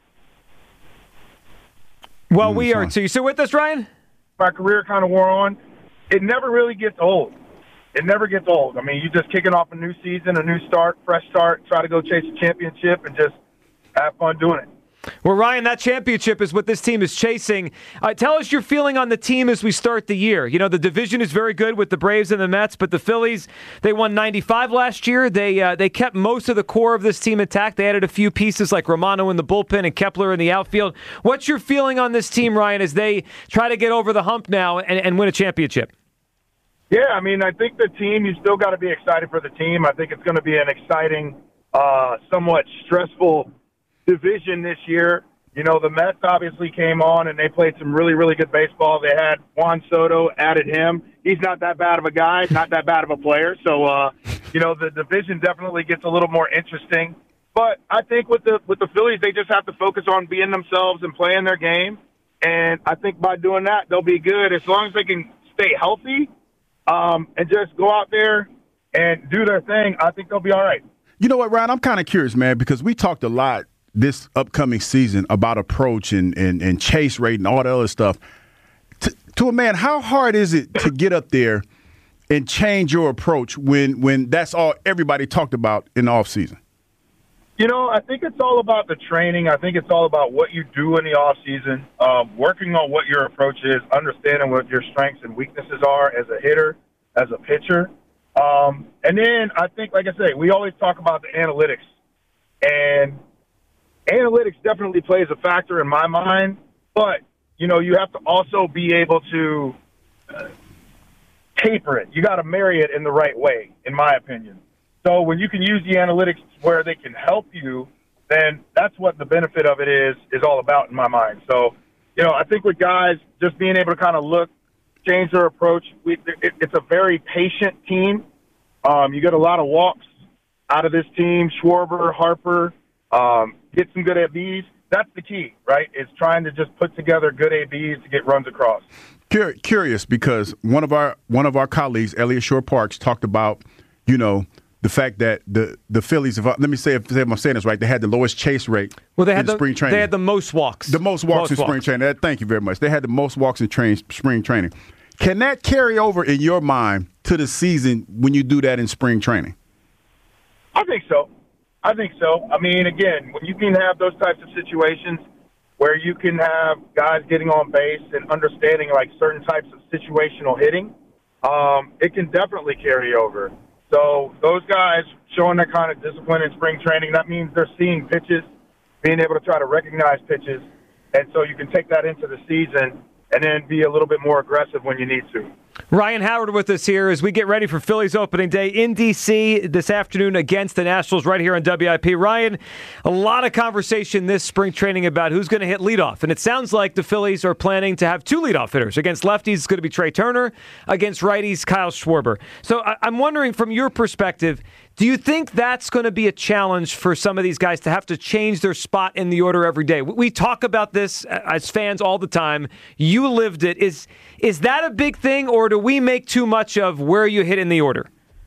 Well, we are too. You still with us, Ryan? My career kind of wore on. It never really gets old. It never gets old. I mean, you're just kicking off a new season, a new start, fresh start, try to go chase a championship and just have fun doing it. Well, Ryan, that championship is what this team is chasing. Tell us your feeling on the team as we start the year. The division is very good with the Braves and the Mets, but the Phillies, they won 95 last year. They kept most of the core of this team intact. They added a few pieces like Romano in the bullpen and Kepler in the outfield. What's your feeling on this team, Ryan, as they try to get over the hump now and win a championship? Yeah, I mean, I think the team, you still got to be excited for the team. I think it's going to be an exciting, somewhat stressful division this year. The Mets obviously came on and they played some really, really good baseball. They had Juan Soto, added him. He's not that bad of a guy, not that bad of a player. So, the division definitely gets a little more interesting. But I think with the Phillies, they just have to focus on being themselves and playing their game. And I think by doing that, they'll be good as long as they can stay healthy and just go out there and do their thing. I think they'll be all right. You know what, Ryan? I'm kind of curious, man, because we talked a lot this upcoming season about approach and chase rate and all that other stuff. To a man, how hard is it to get up there and change your approach when that's all everybody talked about in the offseason? You know, I think it's all about the training. I think it's all about what you do in the off season, working on what your approach is, understanding what your strengths and weaknesses are as a hitter, as a pitcher. And then I think, like I say, we always talk about the analytics. And analytics definitely plays a factor in my mind. But, you know, you have to also be able to taper it. You got to marry it in the right way, in my opinion. So when you can use the analytics where they can help you, then that's what the benefit of it is all about in my mind. So, you know, I think with guys just being able to kind of look, change their approach, it's a very patient team. You get a lot of walks out of this team. Schwarber, Harper, get some good ABs. That's the key, right? Is trying to just put together good ABs to get runs across. Curious because one of our colleagues, Elliot Shore-Parks, talked about, you know, the fact that the Phillies, let me say if I'm saying this right, they had the lowest chase rate in spring training. They had the most walks. The most walks in spring training. Thank you very much. They had the most walks in spring training. Can that carry over in your mind to the season when you do that in spring training? I think so. I mean, again, when you can have those types of situations where you can have guys getting on base and understanding like certain types of situational hitting, it can definitely carry over. So those guys showing that kind of discipline in spring training, that means they're seeing pitches, being able to try to recognize pitches, and so you can take that into the season and then be a little bit more aggressive when you need to. Ryan Howard with us here as we get ready for Phillies opening day in D.C. this afternoon against the Nationals right here on WIP. Ryan, a lot of conversation this spring training about who's going to hit leadoff, and it sounds like the Phillies are planning to have two leadoff hitters. Against lefties, it's going to be Trey Turner. Against righties, Kyle Schwarber. So I'm wondering, from your perspective, do you think that's going to be a challenge for some of these guys to have to change their spot in the order every day? We talk about this as fans all the time. You lived it. Is that a big thing, or do we make too much of where you hit in the order?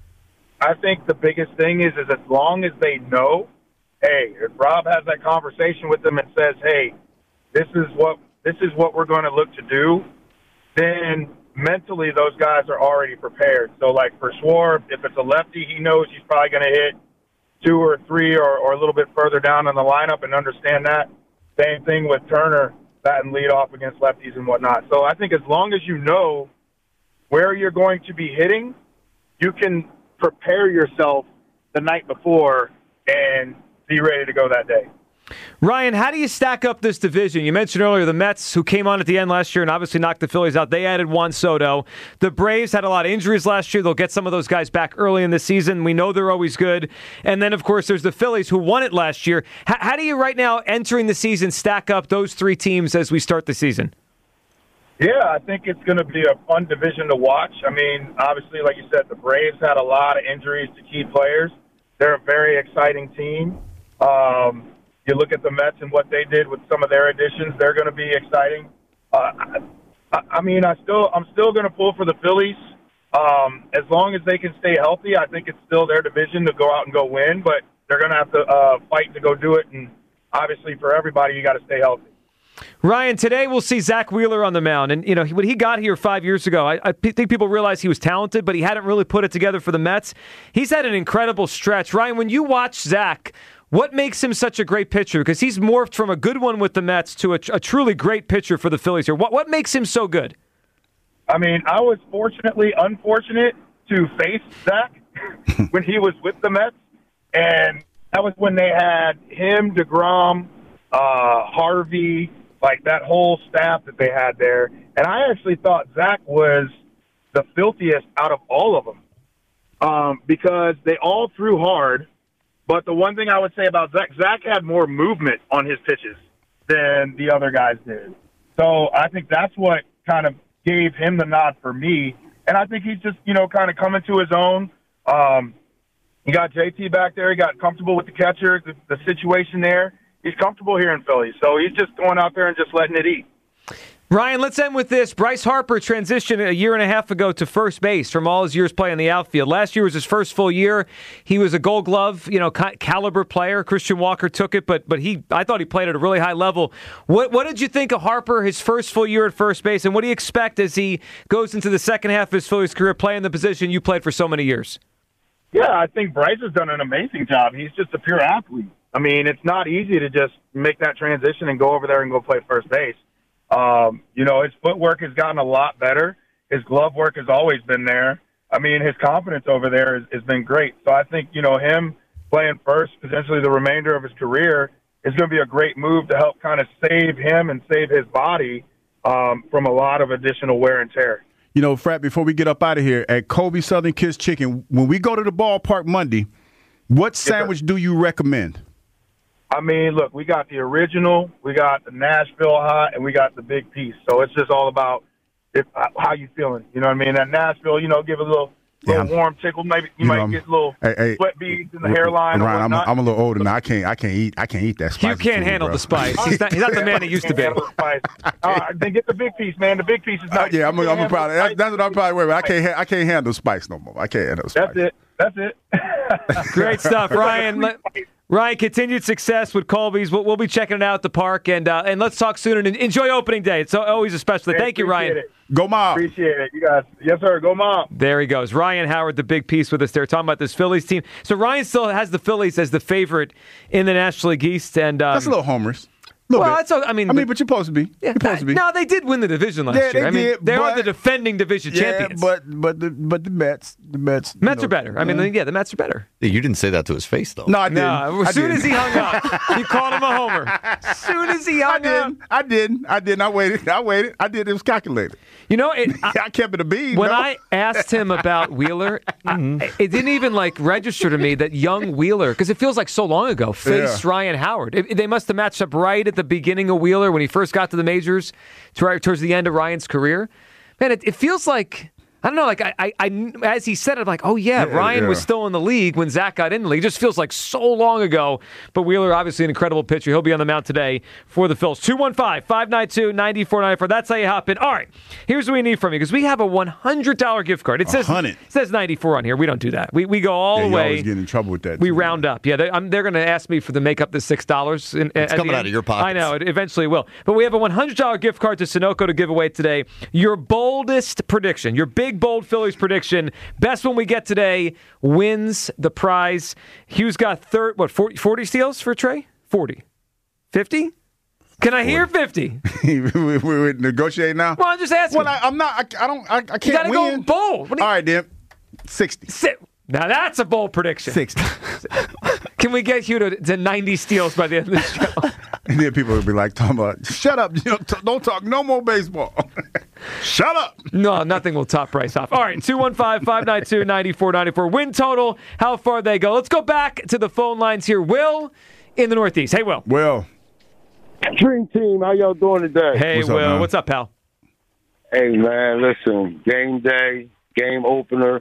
I think the biggest thing is as long as they know, hey, if Rob has that conversation with them and says, hey, this is what we're going to look to do, then mentally those guys are already prepared. So, like for Schwarb, if it's a lefty, he knows he's probably going to hit 2 or 3 or a little bit further down in the lineup and understand that. Same thing with Turner, batting lead off against lefties and whatnot. So I think as long as you know where you're going to be hitting, you can prepare yourself the night before and be ready to go that day. Ryan, how do you stack up this division? You mentioned earlier the Mets, who came on at the end last year and obviously knocked the Phillies out. They added Juan Soto. The Braves had a lot of injuries last year. They'll get some of those guys back early in the season. We know they're always good. And then, of course, there's the Phillies, who won it last year. How do you right now, entering the season, stack up those three teams as we start the season? Yeah, I think it's going to be a fun division to watch. I mean, obviously, like you said, the Braves had a lot of injuries to key players. They're a very exciting team. You look at the Mets and what they did with some of their additions; they're going to be exciting. I mean, I'm still going to pull for the Phillies as long as they can stay healthy. I think it's still their division to go out and go win, but they're going to have to fight to go do it. And obviously, for everybody, you got to stay healthy. Ryan, today we'll see Zach Wheeler on the mound. And, you know, when he got here 5 years ago, I think people realize he was talented, but he hadn't really put it together for the Mets. He's had an incredible stretch. Ryan, when you watch Zach, what makes him such a great pitcher? Because he's morphed from a good one with the Mets to a truly great pitcher for the Phillies here. What makes him so good? I mean, I was unfortunate to face Zach when he was with the Mets. And that was when they had him, DeGrom, Harvey, like that whole staff that they had there. And I actually thought Zach was the filthiest out of all of them because they all threw hard. But the one thing I would say about Zach had more movement on his pitches than the other guys did. So I think that's what kind of gave him the nod for me. And I think he's just, you know, kind of coming to his own. You got JT back there. He got comfortable with the catcher, the situation there. He's comfortable here in Philly. So he's just going out there and just letting it eat. Ryan, let's end with this. Bryce Harper transitioned a year and a half ago to first base from all his years playing in the outfield. Last year was his first full year. He was a Gold Glove, caliber player. Christian Walker took it, but I thought he played at a really high level. What did you think of Harper, his first full year at first base, and what do you expect as he goes into the second half of his Phillies career playing the position you played for so many years? Yeah, I think Bryce has done an amazing job. He's just a pure athlete. I mean, it's not easy to just make that transition and go over there and go play first base. His footwork has gotten a lot better. His glove work has always been there. I mean, his confidence over there has been great. So I think, him playing first, potentially the remainder of his career, is going to be a great move to help kind of save him and save his body from a lot of additional wear and tear. Frat, before we get up out of here, at Kobe Southern Kiss Chicken, when we go to the ballpark Monday, what sandwich do you recommend? I mean, look, we got the original, we got the Nashville hot, and we got the big piece. So it's just all about how you feeling. You know what I mean? That Nashville, give a little warm tickle. Maybe you might get a little sweat beads in the hairline. Ryan, I'm a little older now. I can't eat that spice. You can't handle the spice. He's not the man he used to be. Then get the big piece, man. The big piece is nice. I'm probably that's what I'm probably worried about. I can't handle spice no more. I can't handle spice. That's it. Great stuff, Ryan. Ryan, continued success with Colby's. We'll be checking it out at the park, and let's talk soon. And enjoy opening day. It's always a special day. Thank you, Ryan. Go Mom. Appreciate it, you guys. Yes, sir. Go Mom. There he goes. Ryan Howard, the big piece with us there, talking about this Phillies team. So Ryan still has the Phillies as the favorite in the National League East, and that's a little homers. But you're supposed to be. Yeah, you're supposed to be. No, they did win the division last year. They are the defending division champions. But the Mets. Are better. I mean, the Mets are better. You didn't say that to his face, though. No, I didn't. No, as soon as he hung up, you called him a homer. As soon as he hung up. I didn't. I waited. I did. It was calculated. I kept it a bead. When I asked him about Wheeler, it didn't even register to me that young Wheeler, because it feels like so long ago, faced Ryan Howard. They must have matched up right at the beginning of Wheeler when he first got to the majors, towards the end of Ryan's career. Man, it feels like, I don't know, I as he said it, I'm like, Ryan was still in the league when Zach got in the league. It just feels like so long ago. But Wheeler, obviously an incredible pitcher. He'll be on the mound today for the Phils. 215-592-9494. That's how you hop in. All right, here's what we need from you, because we have a $100 gift card. It says 94 on here. We don't do that. We go all the way. You always get in trouble with that. We round up. Yeah, they're going to ask me to make up the $6. It's coming out of your pockets. I know, it eventually will. But we have a $100 gift card to Sunoco to give away today. Your boldest prediction, your big bold Phillies prediction, best one we get today wins the prize. Hughes got 40 steals for Trey? 40. 50? Can I hear 50? We're negotiating now? Well, I'm just asking. Well, I'm not. I can't you gotta win. Go bold. All right, then. 60. Now that's a bold prediction. 60. Can we get Hugh to 90 steals by the end of the show? And then people will be talking about, shut up. Don't talk no more baseball. Shut up. No, nothing will top Bryce off. All right, 215-592-9494. Win total, how far they go. Let's go back to the phone lines here. Will in the Northeast. Hey, Will. Will. Dream team, how y'all doing today? Hey, Will. What's up, pal? Hey, man, listen, game day, game opener.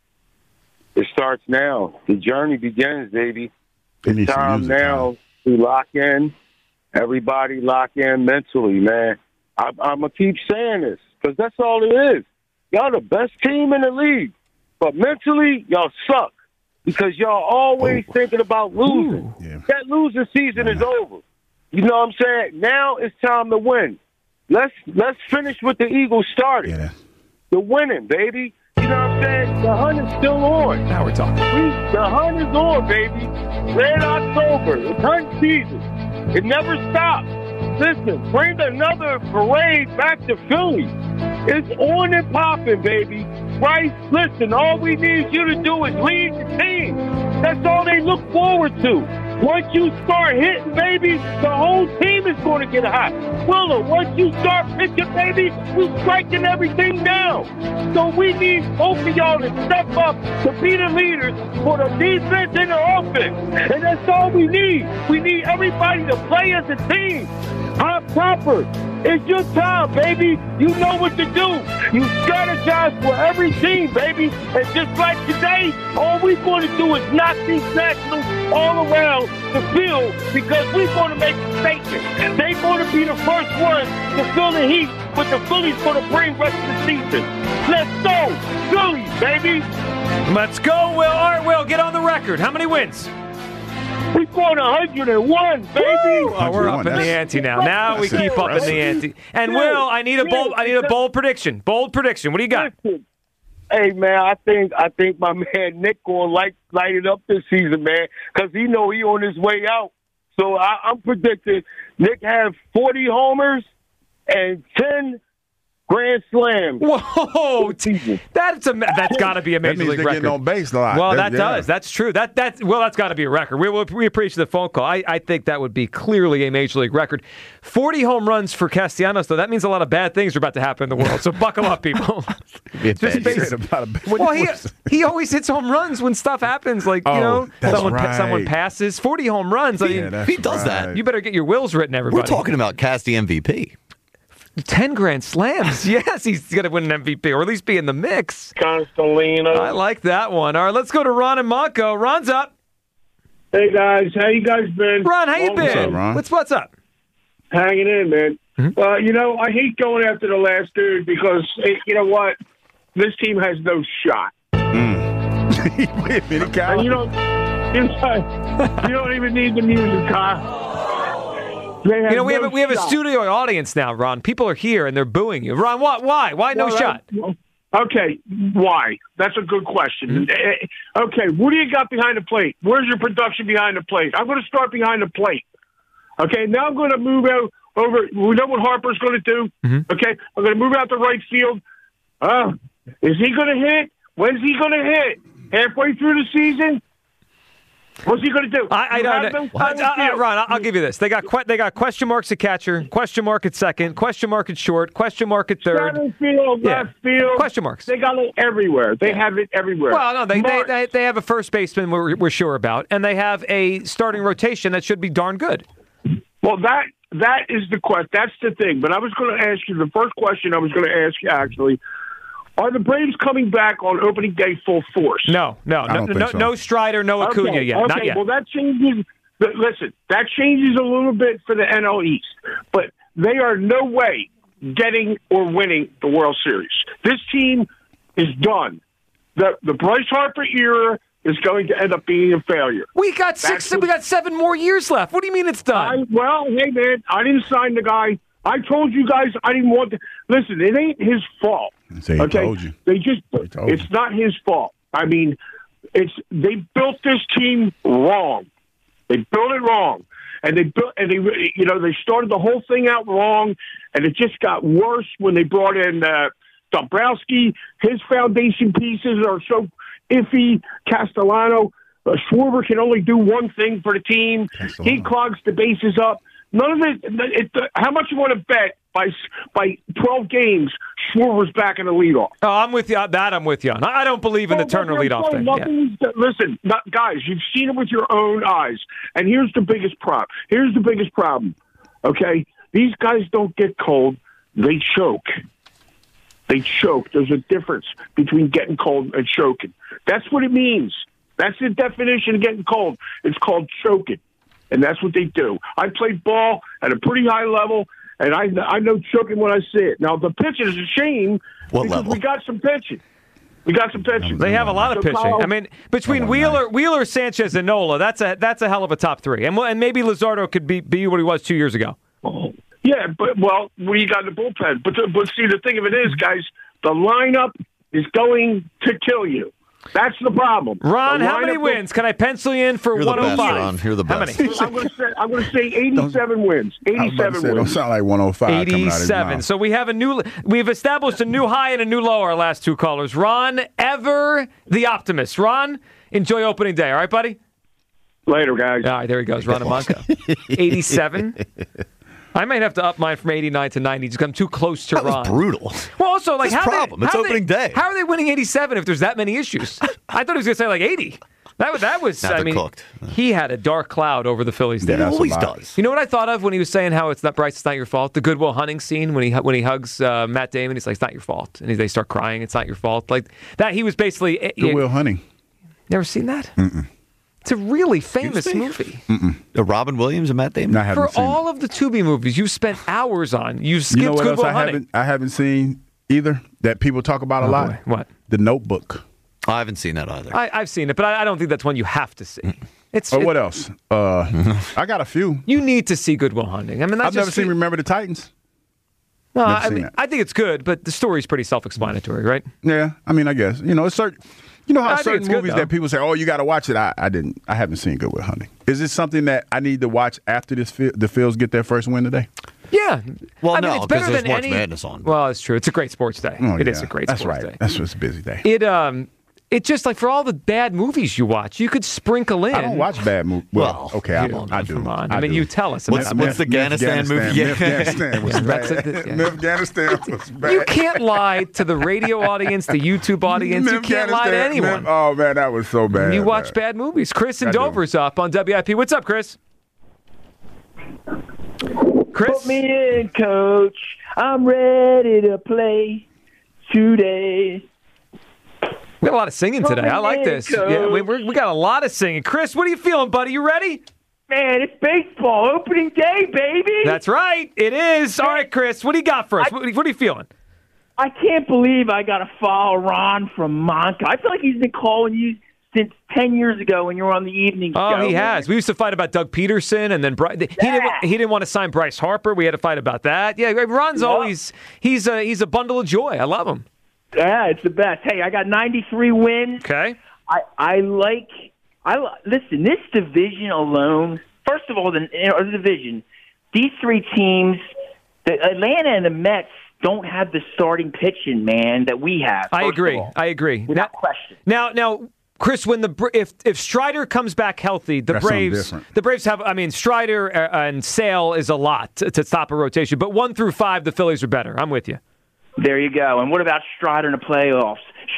It starts now. The journey begins, baby. It's time now to lock in. Everybody lock in mentally, man. I'm going to keep saying this because that's all it is. Y'all the best team in the league. But mentally, y'all suck because y'all always thinking about losing. Yeah. That losing season is over. You know what I'm saying? Now it's time to win. Let's finish what the Eagles started. Yeah. The winning, baby. You know what I'm saying? The hunt is still on. Now we're talking. The hunt is on, baby. Red October. It's hunt season. It never stops. Listen, bring another parade back to Philly. It's on and popping, baby. Bryce, listen, all we need you to do is lead the team. That's all they look forward to. Once you start hitting, baby, the whole team is going to get hot. Willa, once you start pitching, baby, we're striking everything down. So we need both of y'all to step up to be the leaders for the defense and the offense. And that's all we need. We need everybody to play as a team. Hot Topper, it's your time, baby. You know what to do. You strategize for every team, baby. And just like today, all we're going to do is knock these Nationals all around the field because we're going to make a statement. They're going to be the first ones to feel the heat, but the Phillies going to bring rest of the season. Let's go, Phillies, baby. Let's go, Will. All right, Will, get on the record. How many wins? We're going 101, baby. Oh, we're up in the ante now. Now we keep up in the ante. And Will, I need a bold prediction. Bold prediction. What do you got? Hey man, I think my man Nick gonna light it up this season, man, because he know he on his way out. So I'm predicting Nick have 40 homers and 10 grand slams. Whoa, that's got to be a major league record. Getting on base a lot. Well, that does. That's true. That's got to be a record. We appreciate the phone call. I think that would be clearly a major league record. 40 home runs for Castellanos, though. That means a lot of bad things are about to happen in the world. So buckle up, people. Well, he always hits home runs when stuff happens. Like someone passes. 40 home runs. I mean, if he does that, you better get your wills written, everybody. We're talking about Casty MVP. 10 grand slams. Yes, he's going to win an MVP, or at least be in the mix. Constellino. I like that one. All right, let's go to Ron and Monco. Ron's up. Hey, guys. How you guys been? Ron, how you been? What's up, Ron? What's up? Hanging in, man. Mm-hmm. I hate going after the last dude because, you know what? This team has no shot. Wait a minute, Kyle. And you don't even need the music, Kyle. We have a studio audience now, Ron. People are here and they're booing you. Ron, why? Why no shot? Okay, why? That's a good question. Okay, what do you got behind the plate? Where's your production behind the plate? I'm going to start behind the plate. Okay, now I'm going to move over. We know what Harper's going to do. Mm-hmm. Okay, I'm going to move out to right field. Is he going to hit? When's he going to hit? Halfway through the season? What's he going to do? I don't know. Ron, I'll give you this. They got question marks at catcher, question mark at second, question mark at short, question mark at third. Center field, left field. Question marks. They got it everywhere. They have it everywhere. Well, no, they have a first baseman we're sure about, and they have a starting rotation that should be darn good. Well, that is the question. That's the thing. But I was going to ask you, the first question I was going to ask you, actually, are the Braves coming back on opening day full force? No Strider, no Acuna yet. Okay, not yet. Well, that changes. Listen, that changes a little bit for the NL East, but they are no way getting or winning the World Series. This team is done. The Bryce Harper era is going to end up being a failure. We got 7 more years left. What do you mean it's done? Hey man, I didn't sign the guy. I told you guys I didn't want to. Listen, it ain't his fault. Told you. It's not his fault. I mean, they built this team wrong. They built it wrong, and they started the whole thing out wrong, and it just got worse when they brought in Dombrowski. His foundation pieces are so iffy. Castellano, Schwarber can only do one thing for the team. He clogs the bases up. None of it. How much you want to bet by 12 games, Schwarber's back in the leadoff? Oh, I'm with you. I'm with you on. I don't believe in the Turner leadoff thing. Listen, guys, you've seen it with your own eyes. And here's the biggest problem. Okay, these guys don't get cold; they choke. There's a difference between getting cold and choking. That's what it means. That's the definition of getting cold. It's called choking. And that's what they do. I played ball at a pretty high level, and I know choking when I see it. Now, the pitching is a shame because we got some pitching. They have a lot of pitching. I mean, between Wheeler, Sanchez, and Nola, that's a hell of a top three. And maybe Luzardo could be what he was 2 years ago. Yeah, but we got in the bullpen. But see, the thing of it is, guys, the lineup is going to kill you. That's the problem. Ron, how many wins? Can I pencil you in for 105? Best, Ron. You're the best. How many? I'm going to say 87 wins. 87 wins. Don't sound like 105. 87. So we've established a new high and a new low, our last two callers. Ron, ever the optimist. Ron, enjoy opening day. All right, buddy? Later, guys. All right, there he goes. Ron Amanco. 87. I might have to up mine from 89 to 90 because I'm too close to Ron. That was brutal. Well, also, like, It's opening day. How are they winning 87 if there's that many issues? I thought he was going to say like 80. That was. Now I mean, cooked. He had a dark cloud over the Phillies day. He always does. You know what I thought of when he was saying how it's not Bryce, it's not your fault. The Good Will Hunting scene when he hugs Matt Damon, he's like, it's not your fault, and they start crying. It's not your fault. Like that. He was basically Good Will Hunting. Never seen that? Mm-mm. It's a really famous movie. The Robin Williams and Matt Damon. For all of the Tubi movies you've spent hours on, you've skipped You know what Good else Will Hunting. I haven't seen either that people talk about a lot? Boy. What? The Notebook. I haven't seen that either. I've seen it, but I don't think that's one you have to see. What else? I got a few. You need to see Good Will Hunting. I mean, that's I've never seen Remember the Titans. No, Never I seen mean, that. I think it's good, but the story's pretty self-explanatory, right? Yeah, I mean, I guess it's certain. You know how I think certain it's good, movies though. that people say, "Oh, you got to watch it." I haven't seen Good Will Hunting. Is this something that I need to watch after the Phils get their first win today? Yeah. Well, I mean, no, it's better because there's than March any. Madness on. Well, it's true. It's a great sports day. Oh, It is yeah. a great That's sports right. day. That's what's a busy day. It just like for all the bad movies you watch, you could sprinkle in. I don't watch bad movies. Well, okay, I do. Come on. I mean, you tell us. What's the Afghanistan movie? Afghanistan was bad. Afghanistan was bad. You can't lie to the radio audience, the YouTube audience. You can't lie to anyone. Oh man, that was so bad. You watch bad movies. Chris in Dover's up on WIP. What's up, Chris? Put me in, coach. I'm ready to play today. We got a lot of singing today. I like this. Yeah, we got a lot of singing. Chris, what are you feeling, buddy? You ready? Man, it's baseball opening day, baby. That's right. It is. All right, Chris, what do you got for us? What are you feeling? I can't believe I got to follow Ron from Monca. I feel like he's been calling you since 10 years ago when you were on the evening show. Oh, he has. We used to fight about Doug Peterson, and then he didn't want to sign Bryce Harper. We had to fight about that. Yeah, Ron's always he's a bundle of joy. I love him. Yeah, it's the best. Hey, I got 93 wins. Okay. Listen, this division alone, first of all, the division, these three teams, the Atlanta and the Mets don't have the starting pitching, man, that we have. I agree. Without question. Now, Chris, when if Strider comes back healthy, the Braves have. I mean, Strider and Sale is a lot to stop a rotation, but 1 through 5, the Phillies are better. I'm with you. There you go. And what about Strider in the playoffs?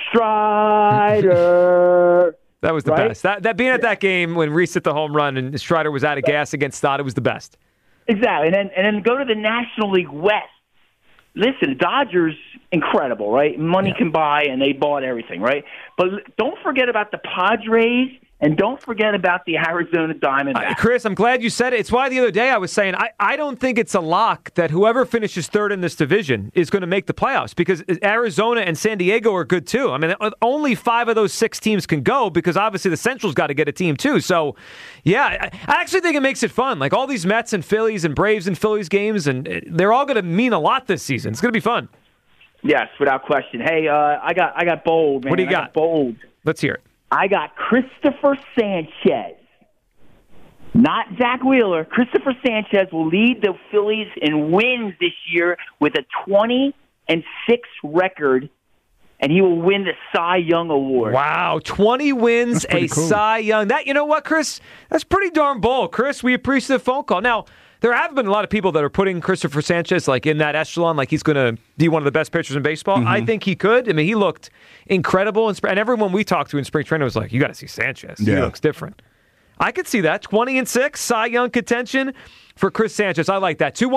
Strider. That was the best. That being at that game when Reese hit the home run and Strider was out of gas against Stott, it was the best. Exactly. And then go to the National League West. Listen, the Dodgers, incredible, right? Money can buy, and they bought everything, right? But don't forget about the Padres, and don't forget about the Arizona Diamondbacks. Chris, I'm glad you said it. It's why the other day I was saying I don't think it's a lock that whoever finishes third in this division is going to make the playoffs because Arizona and San Diego are good too. I mean, only 5 of those 6 teams can go because obviously the Central's got to get a team too. So, yeah, I actually think it makes it fun. Like all these Mets and Phillies and Braves and Phillies games, and they're all going to mean a lot this season. It's going to be fun. Yes, without question. Hey, I got bold, man. What do you got? I got bold. Let's hear it. I got Christopher Sanchez. Not Zach Wheeler. Christopher Sanchez will lead the Phillies in wins this year with a 20-6 record, and he will win the Cy Young Award. Wow, 20 wins, a cool. Cy Young. That, you know what, Chris? That's pretty darn bold. Chris, we appreciate the phone call. Now, there have been a lot of people that are putting Christopher Sanchez like in that echelon, like he's going to be one of the best pitchers in baseball. Mm-hmm. I think he could. I mean, he looked incredible. And everyone we talked to in spring training was like, you got to see Sanchez. Yeah. He looks different. I could see that. 20-6, Cy Young contention for Chris Sanchez. I like that.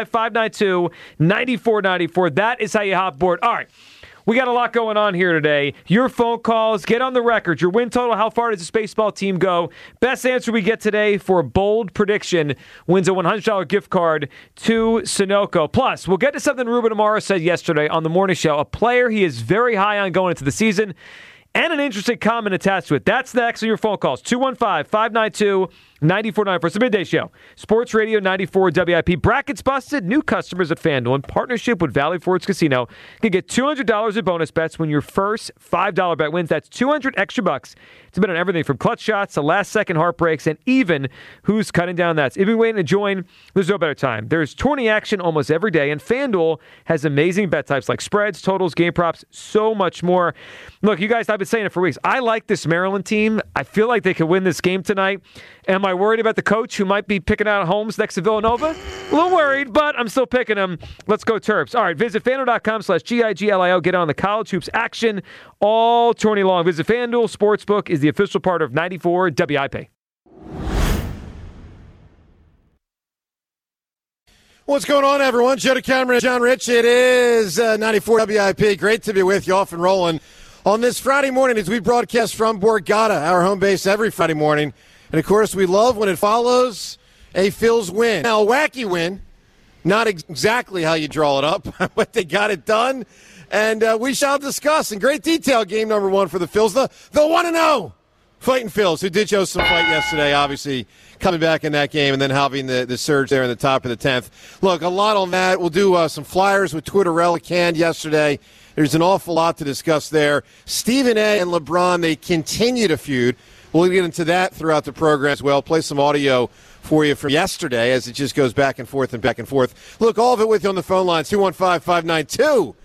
215-592-9494. That is how you hop board. All right. We got a lot going on here today. Your phone calls, get on the record. Your win total, how far does this baseball team go? Best answer we get today for a bold prediction wins a $100 gift card to Sunoco. Plus, we'll get to something Ruben Amaro said yesterday on the morning show, a player he is very high on going into the season, and an interesting comment attached to it. That's next on your phone calls. 215-592-9494. It's the Midday Show. Sports Radio 94 WIP. Brackets busted. New customers at FanDuel in partnership with Valley Forge Casino can get $200 in bonus bets when your first $5 bet wins. That's $200 extra bucks to bet on everything from clutch shots to last-second heartbreaks and even who's cutting down that. If you've been waiting to join, there's no better time. There's tourney action almost every day, and FanDuel has amazing bet types like spreads, totals, game props, so much more. Look, you guys, I've been saying it for weeks. I like this Maryland team. I feel like they could win this game tonight. Am I worried about the coach who might be picking out Holmes next to Villanova? A little worried, but I'm still picking him. Let's go Terps. All right, visit FanDuel.com/GIGLIO. Get on the college hoops action all tourney long. Visit FanDuel. Sportsbook is the official part of 94 WIP. What's going on, everyone? Joe DeCamera, John Rich. It is 94 WIP. Great to be with you, off and rolling on this Friday morning as we broadcast from Borgata, our home base every Friday morning. And, of course, we love when it follows a Phils win. Now, a wacky win, not exactly how you draw it up, but they got it done. And we shall discuss in great detail game number 1 for the Phils, the 1-0 Fighting Phils, who did show some fight yesterday, obviously coming back in that game and then having the surge there in the top of the 10th. Look, a lot on that. We'll do some flyers with Twitterella canned yesterday. There's an awful lot to discuss there. Stephen A. and LeBron, they continue to feud. We'll get into that throughout the program as well. Play some audio for you from yesterday as it just goes back and forth and back and forth. Look, all of it with you on the phone lines, 215-592-9494,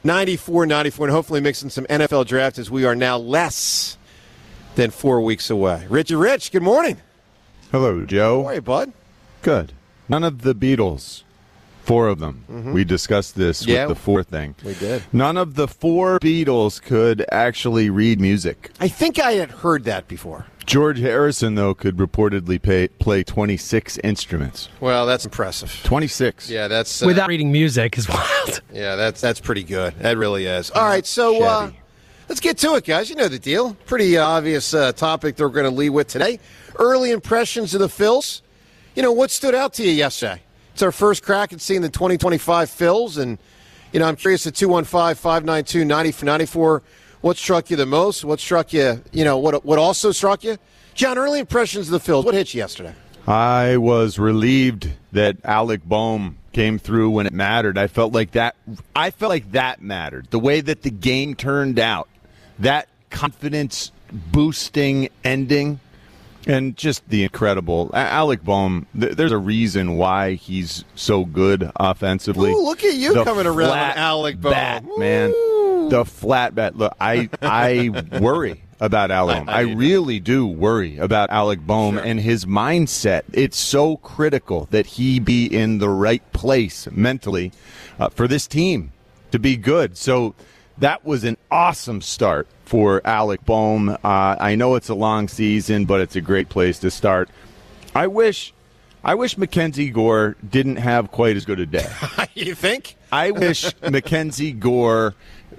and hopefully mixing some NFL draft as we are now less than 4 weeks away. Richie Rich, good morning. Hello, Joe. How are you, bud? Good. None of the Beatles, 4 of them. Mhm. We discussed this with the 4 thing. We did. None of the 4 Beatles could actually read music. I think I had heard that before. George Harrison, though, could reportedly play 26 instruments. Well, that's impressive. 26. Yeah, that's without reading music is wild. Yeah, that's pretty good. That really is. All right, so let's get to it, guys. You know the deal. Pretty obvious topic that we're going to lead with today. Early impressions of the Phils. You know, what stood out to you yesterday? It's our first crack at seeing the 2025 Phils, and, you know, I'm curious at 215-592-9494, what struck you the most? What struck you, what also struck you? John, early impressions of the Phils. What hit you yesterday? I was relieved that Alec Boehm came through when it mattered. I felt like that mattered. The way that the game turned out, that confidence-boosting ending, and just the incredible Alec Boehm. There's a reason why he's so good offensively. Ooh, look at you coming around on Alec Boehm. Bat, man. The flat bat. Look, I worry about Alec Boehm. I really do worry about Alec Boehm and his mindset. It's so critical that he be in the right place mentally for this team to be good. So that was an awesome start for Alec Boehm. I know it's a long season, but it's a great place to start. I wish Mackenzie Gore didn't have quite as good a day. You think? I wish Mackenzie Gore,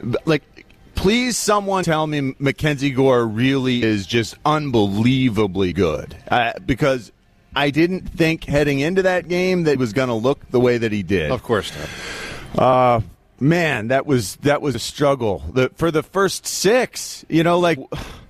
please someone tell me Mackenzie Gore really is just unbelievably good. Because I didn't think heading into that game that it was going to look the way that he did. Of course not. Man, that was a struggle. For the first 6, it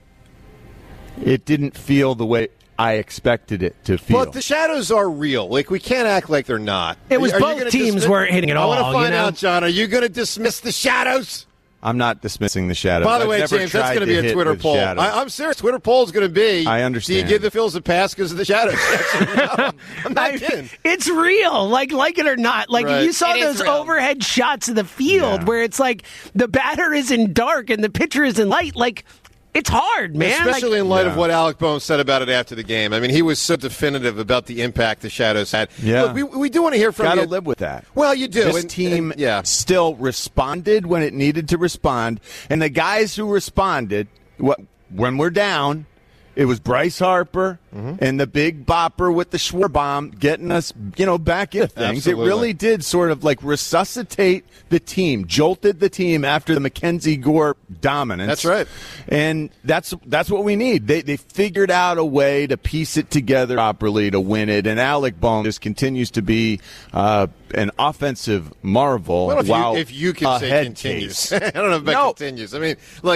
didn't feel the way I expected it to feel. But the shadows are real. We can't act like they're not. It was both teams weren't hitting it all. I want to find out, John, are you going to dismiss the shadows? I'm not dismissing the shadows. By the way, James, that's going to be a Twitter poll. I'm serious. Twitter poll is going to be, I understand. Do you give the Phils a pass because of the shadows? No, I'm not kidding. It's real, like it or not. Right. You saw those overhead shots of the field where it's like the batter is in dark and the pitcher is in light. It's hard, man. Especially in light of what Alec Boehm said about it after the game. I mean, he was so definitive about the impact the shadows had. Yeah. Look, we do want to hear from you. Got to live with that. Well, you do. This team still responded when it needed to respond. And the guys who responded, when we're down, it was Bryce Harper and the big bopper with the Schwarbaum getting us, back into things. Absolutely. It really did sort of resuscitate the team, jolted the team after the Mackenzie Gore dominance. That's right. And that's what we need. They figured out a way to piece it together properly to win it. And Alec Boehm just continues to be an offensive marvel. Well, if you can say continues. I don't know about continues. I mean,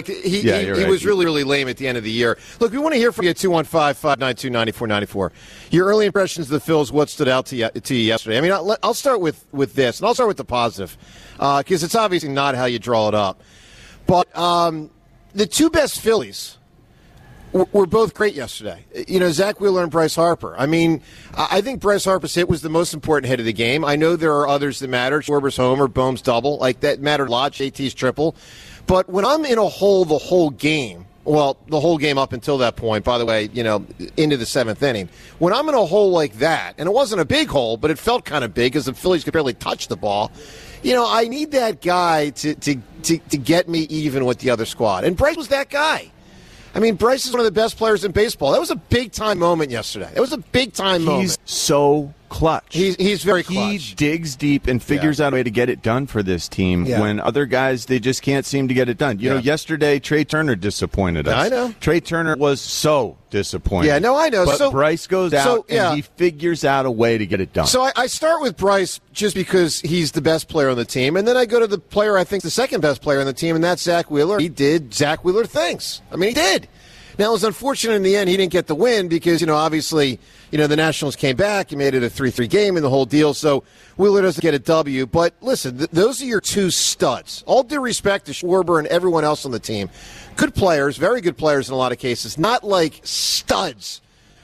he was really, really lame at the end of the year. Look, we want to hear from you at 215-592-9494. Your early impressions of the Phils, what stood out to you yesterday? I mean, I'll start with this, and I'll start with the positive, because it's obviously not how you draw it up. But the 2 best Phillies were both great yesterday. Zach Wheeler and Bryce Harper. I mean, I think Bryce Harper's hit was the most important hit of the game. I know there are others that matter. Schwarber's homer, Boehm's double. That mattered a lot. JT's triple. But when I'm in a hole the whole game, well, the whole game up until that point, by the way, into the 7th inning. When I'm in a hole like that, and it wasn't a big hole, but it felt kind of big because the Phillies could barely touch the ball, I need that guy to get me even with the other squad. And Bryce was that guy. I mean, Bryce is one of the best players in baseball. That was a big-time moment yesterday. It was a big-time moment. so clutch. He's very clutch. He digs deep and figures out a way to get it done for this team when other guys, they just can't seem to get it done. You know, yesterday, Trey Turner disappointed us. I know. Trey Turner was so disappointed. Yeah, no, I know. But So- Bryce goes out and he figures out a way to get it done. So I start with Bryce just because he's the best player on the team, and then I go to the player I think the second best player on the team, and that's Zach Wheeler. He did Zach Wheeler things. I mean, he did. Now, it was unfortunate in the end he didn't get the win because, obviously, the Nationals came back. He made it a 3-3 game and the whole deal. So Wheeler doesn't get a W. But listen, those are your two studs. All due respect to Schwarber and everyone else on the team. Good players, very good players in a lot of cases, not like studs.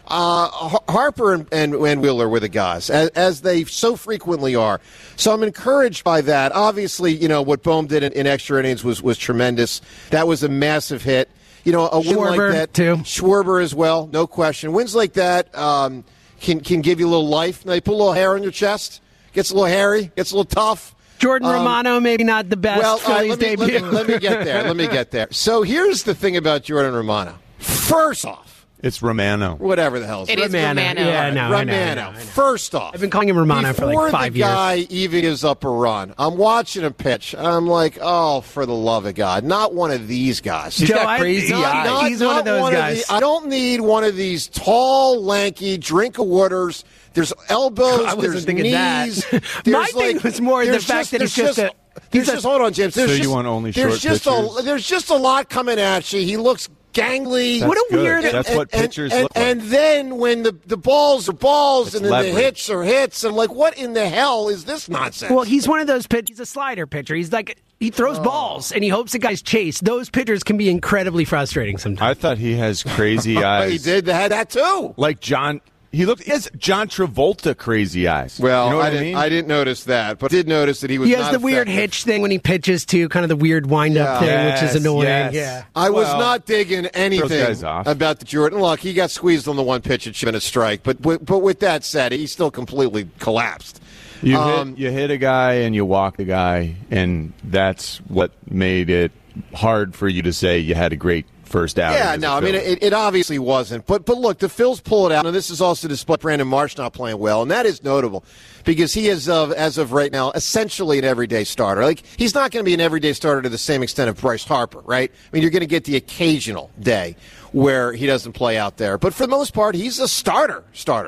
Harper and Wheeler were the guys, as they so frequently are. So I'm encouraged by that. Obviously, what Bohm did in extra innings was tremendous. That was a massive hit. A win like that, too. Schwarber as well, no question. Wins like that can give you a little life. Now, you put a little hair on your chest, gets a little hairy, gets a little tough. Jordan Romano, maybe not the best Phillies debut. Let me get there. So here's the thing about Jordan Romano. First off, it's Romano. Whatever the hell it is Romano. Yeah, no, Romano. I know. First off, I've been calling him Romano for like 5 years. Before the guy even gives up a run, I'm watching him pitch, and I'm like, oh, for the love of God, not one of these guys. He's got crazy eyes. He's one of those guys. I don't need one of these tall, lanky, drink of waters. There's elbows, I wasn't there's thinking knees. that. My thing was more the fact that he's just a... Hold on, James. You want only short pitchers? There's just a lot coming at you. He looks gangly. That's good. That's what pitchers look like. And then when the balls are balls It's and then leverage. the hits are hits, I'm like, what in the hell is this nonsense? Well, he's one of those pitchers. He's a slider pitcher. He's like, he throws balls and he hopes the guys chase. Those pitchers can be incredibly frustrating sometimes. I thought he has crazy eyes. He did. They had that too. Like John. He has John Travolta crazy eyes. Well, you know what I mean? didn't notice that, but I did notice that he was. He has not the weird effective. hitch thing when he pitches too, kind of the weird wind-up thing, which is annoying. Yes. Yeah, I was not digging throws anything guys off. about the Jordan. Look, he got squeezed on the one pitch. It should have been a strike. But with that said, he still completely collapsed. You hit a guy and you walk a guy, and that's what made it hard for you to say you had a great first out. Yeah, no, I mean, it obviously wasn't. But look, the Phils pull it out, and this is also despite Brandon Marsh not playing well, and that is notable because he is, as of right now, essentially an everyday starter. Like, he's not going to be an everyday starter to the same extent of Bryce Harper, right? I mean, you're going to get the occasional day where he doesn't play out there. But for the most part, he's a starter.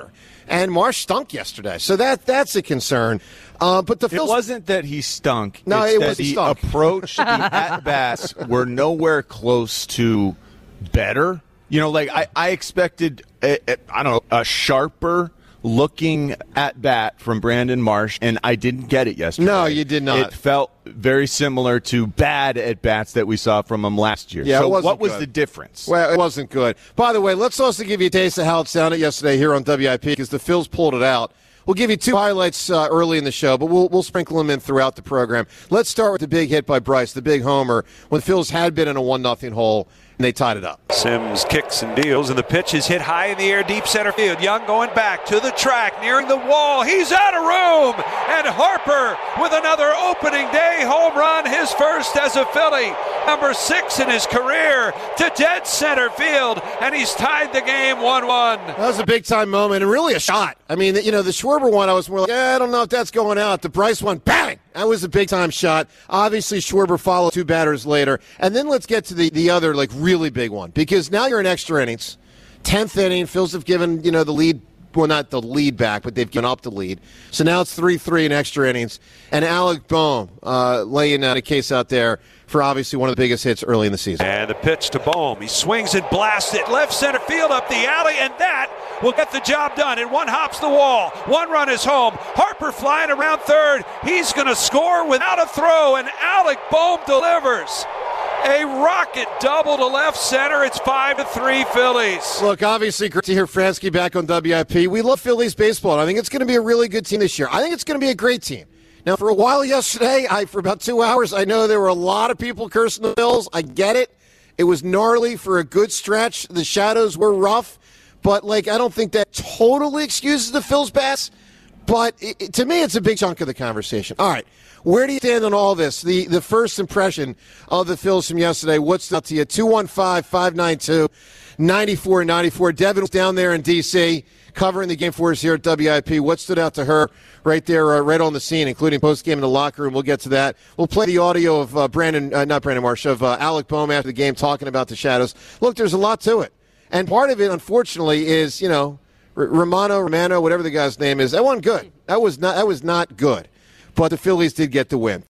And Marsh stunk yesterday, so that's a concern. But the Phils, it wasn't that he stunk. No, it's it that was he the stunk. approach, the at-bats were nowhere close to better. I expected, a sharper looking at bat from Brandon Marsh, and I didn't get it yesterday. No, you did not. It felt very similar to bad at bats that we saw from him last year. Yeah, so it wasn't what was good. the difference? Well, it wasn't good. By the way, let's also give you a taste of how it sounded yesterday here on WIP because the Phils pulled it out. We'll give you two highlights early in the show, but we'll sprinkle them in throughout the program. Let's start with the big hit by Bryce, the big homer, when the Phils had been in a 1-0 hole, and they tied it up. Sims kicks and deals, and the pitch is hit high in the air, deep center field. Young going back to the track, nearing the wall. He's out of room, and Harper with another opening day home run, his first as a Philly. Number 6 in his career to dead center field, and he's tied the game 1-1. That was a big-time moment and really a shot. I mean, the Schwarber one, I was more like, I don't know if that's going out. The Bryce one, bang! That was a big-time shot. Obviously, Schwarber followed 2 batters later. And then let's get to the other, really big one. Because now you're in extra innings. 10th inning, Phils have given, the lead. Well, not the lead back, but they've given up the lead. So now it's 3-3 in extra innings. And Alec Bohm laying out a case out there for obviously one of the biggest hits early in the season. And the pitch to Bohm. He swings and blasts it left center field up the alley, and that will get the job done. And one hops the wall. 1 run is home. Harper flying around third. He's going to score without a throw, and Alec Bohm delivers. A rocket double to left center. It's 5-3 Phillies. Look, obviously, great to hear Fransky back on WIP. We love Phillies baseball, and I think it's going to be a really good team this year. I think it's going to be a great team. Now, for a while yesterday, for about 2 hours, I know there were a lot of people cursing the Phils. I get it. It was gnarly for a good stretch. The shadows were rough. But, I don't think that totally excuses the Phils' bats. But to me, it's a big chunk of the conversation. All right. Where do you stand on all this? The first impression of the Phils from yesterday, what's up to you? 215-592-9494. Devin was down there in D.C., covering the game for us here at WIP. What stood out to her right there, right on the scene, including post-game in the locker room? We'll get to that. We'll play the audio of Alec Boehm after the game talking about the Shadows. Look, there's a lot to it. And part of it, unfortunately, is, Romano, whatever the guy's name is, that wasn't good. That was not good. But the Phillies did get the win.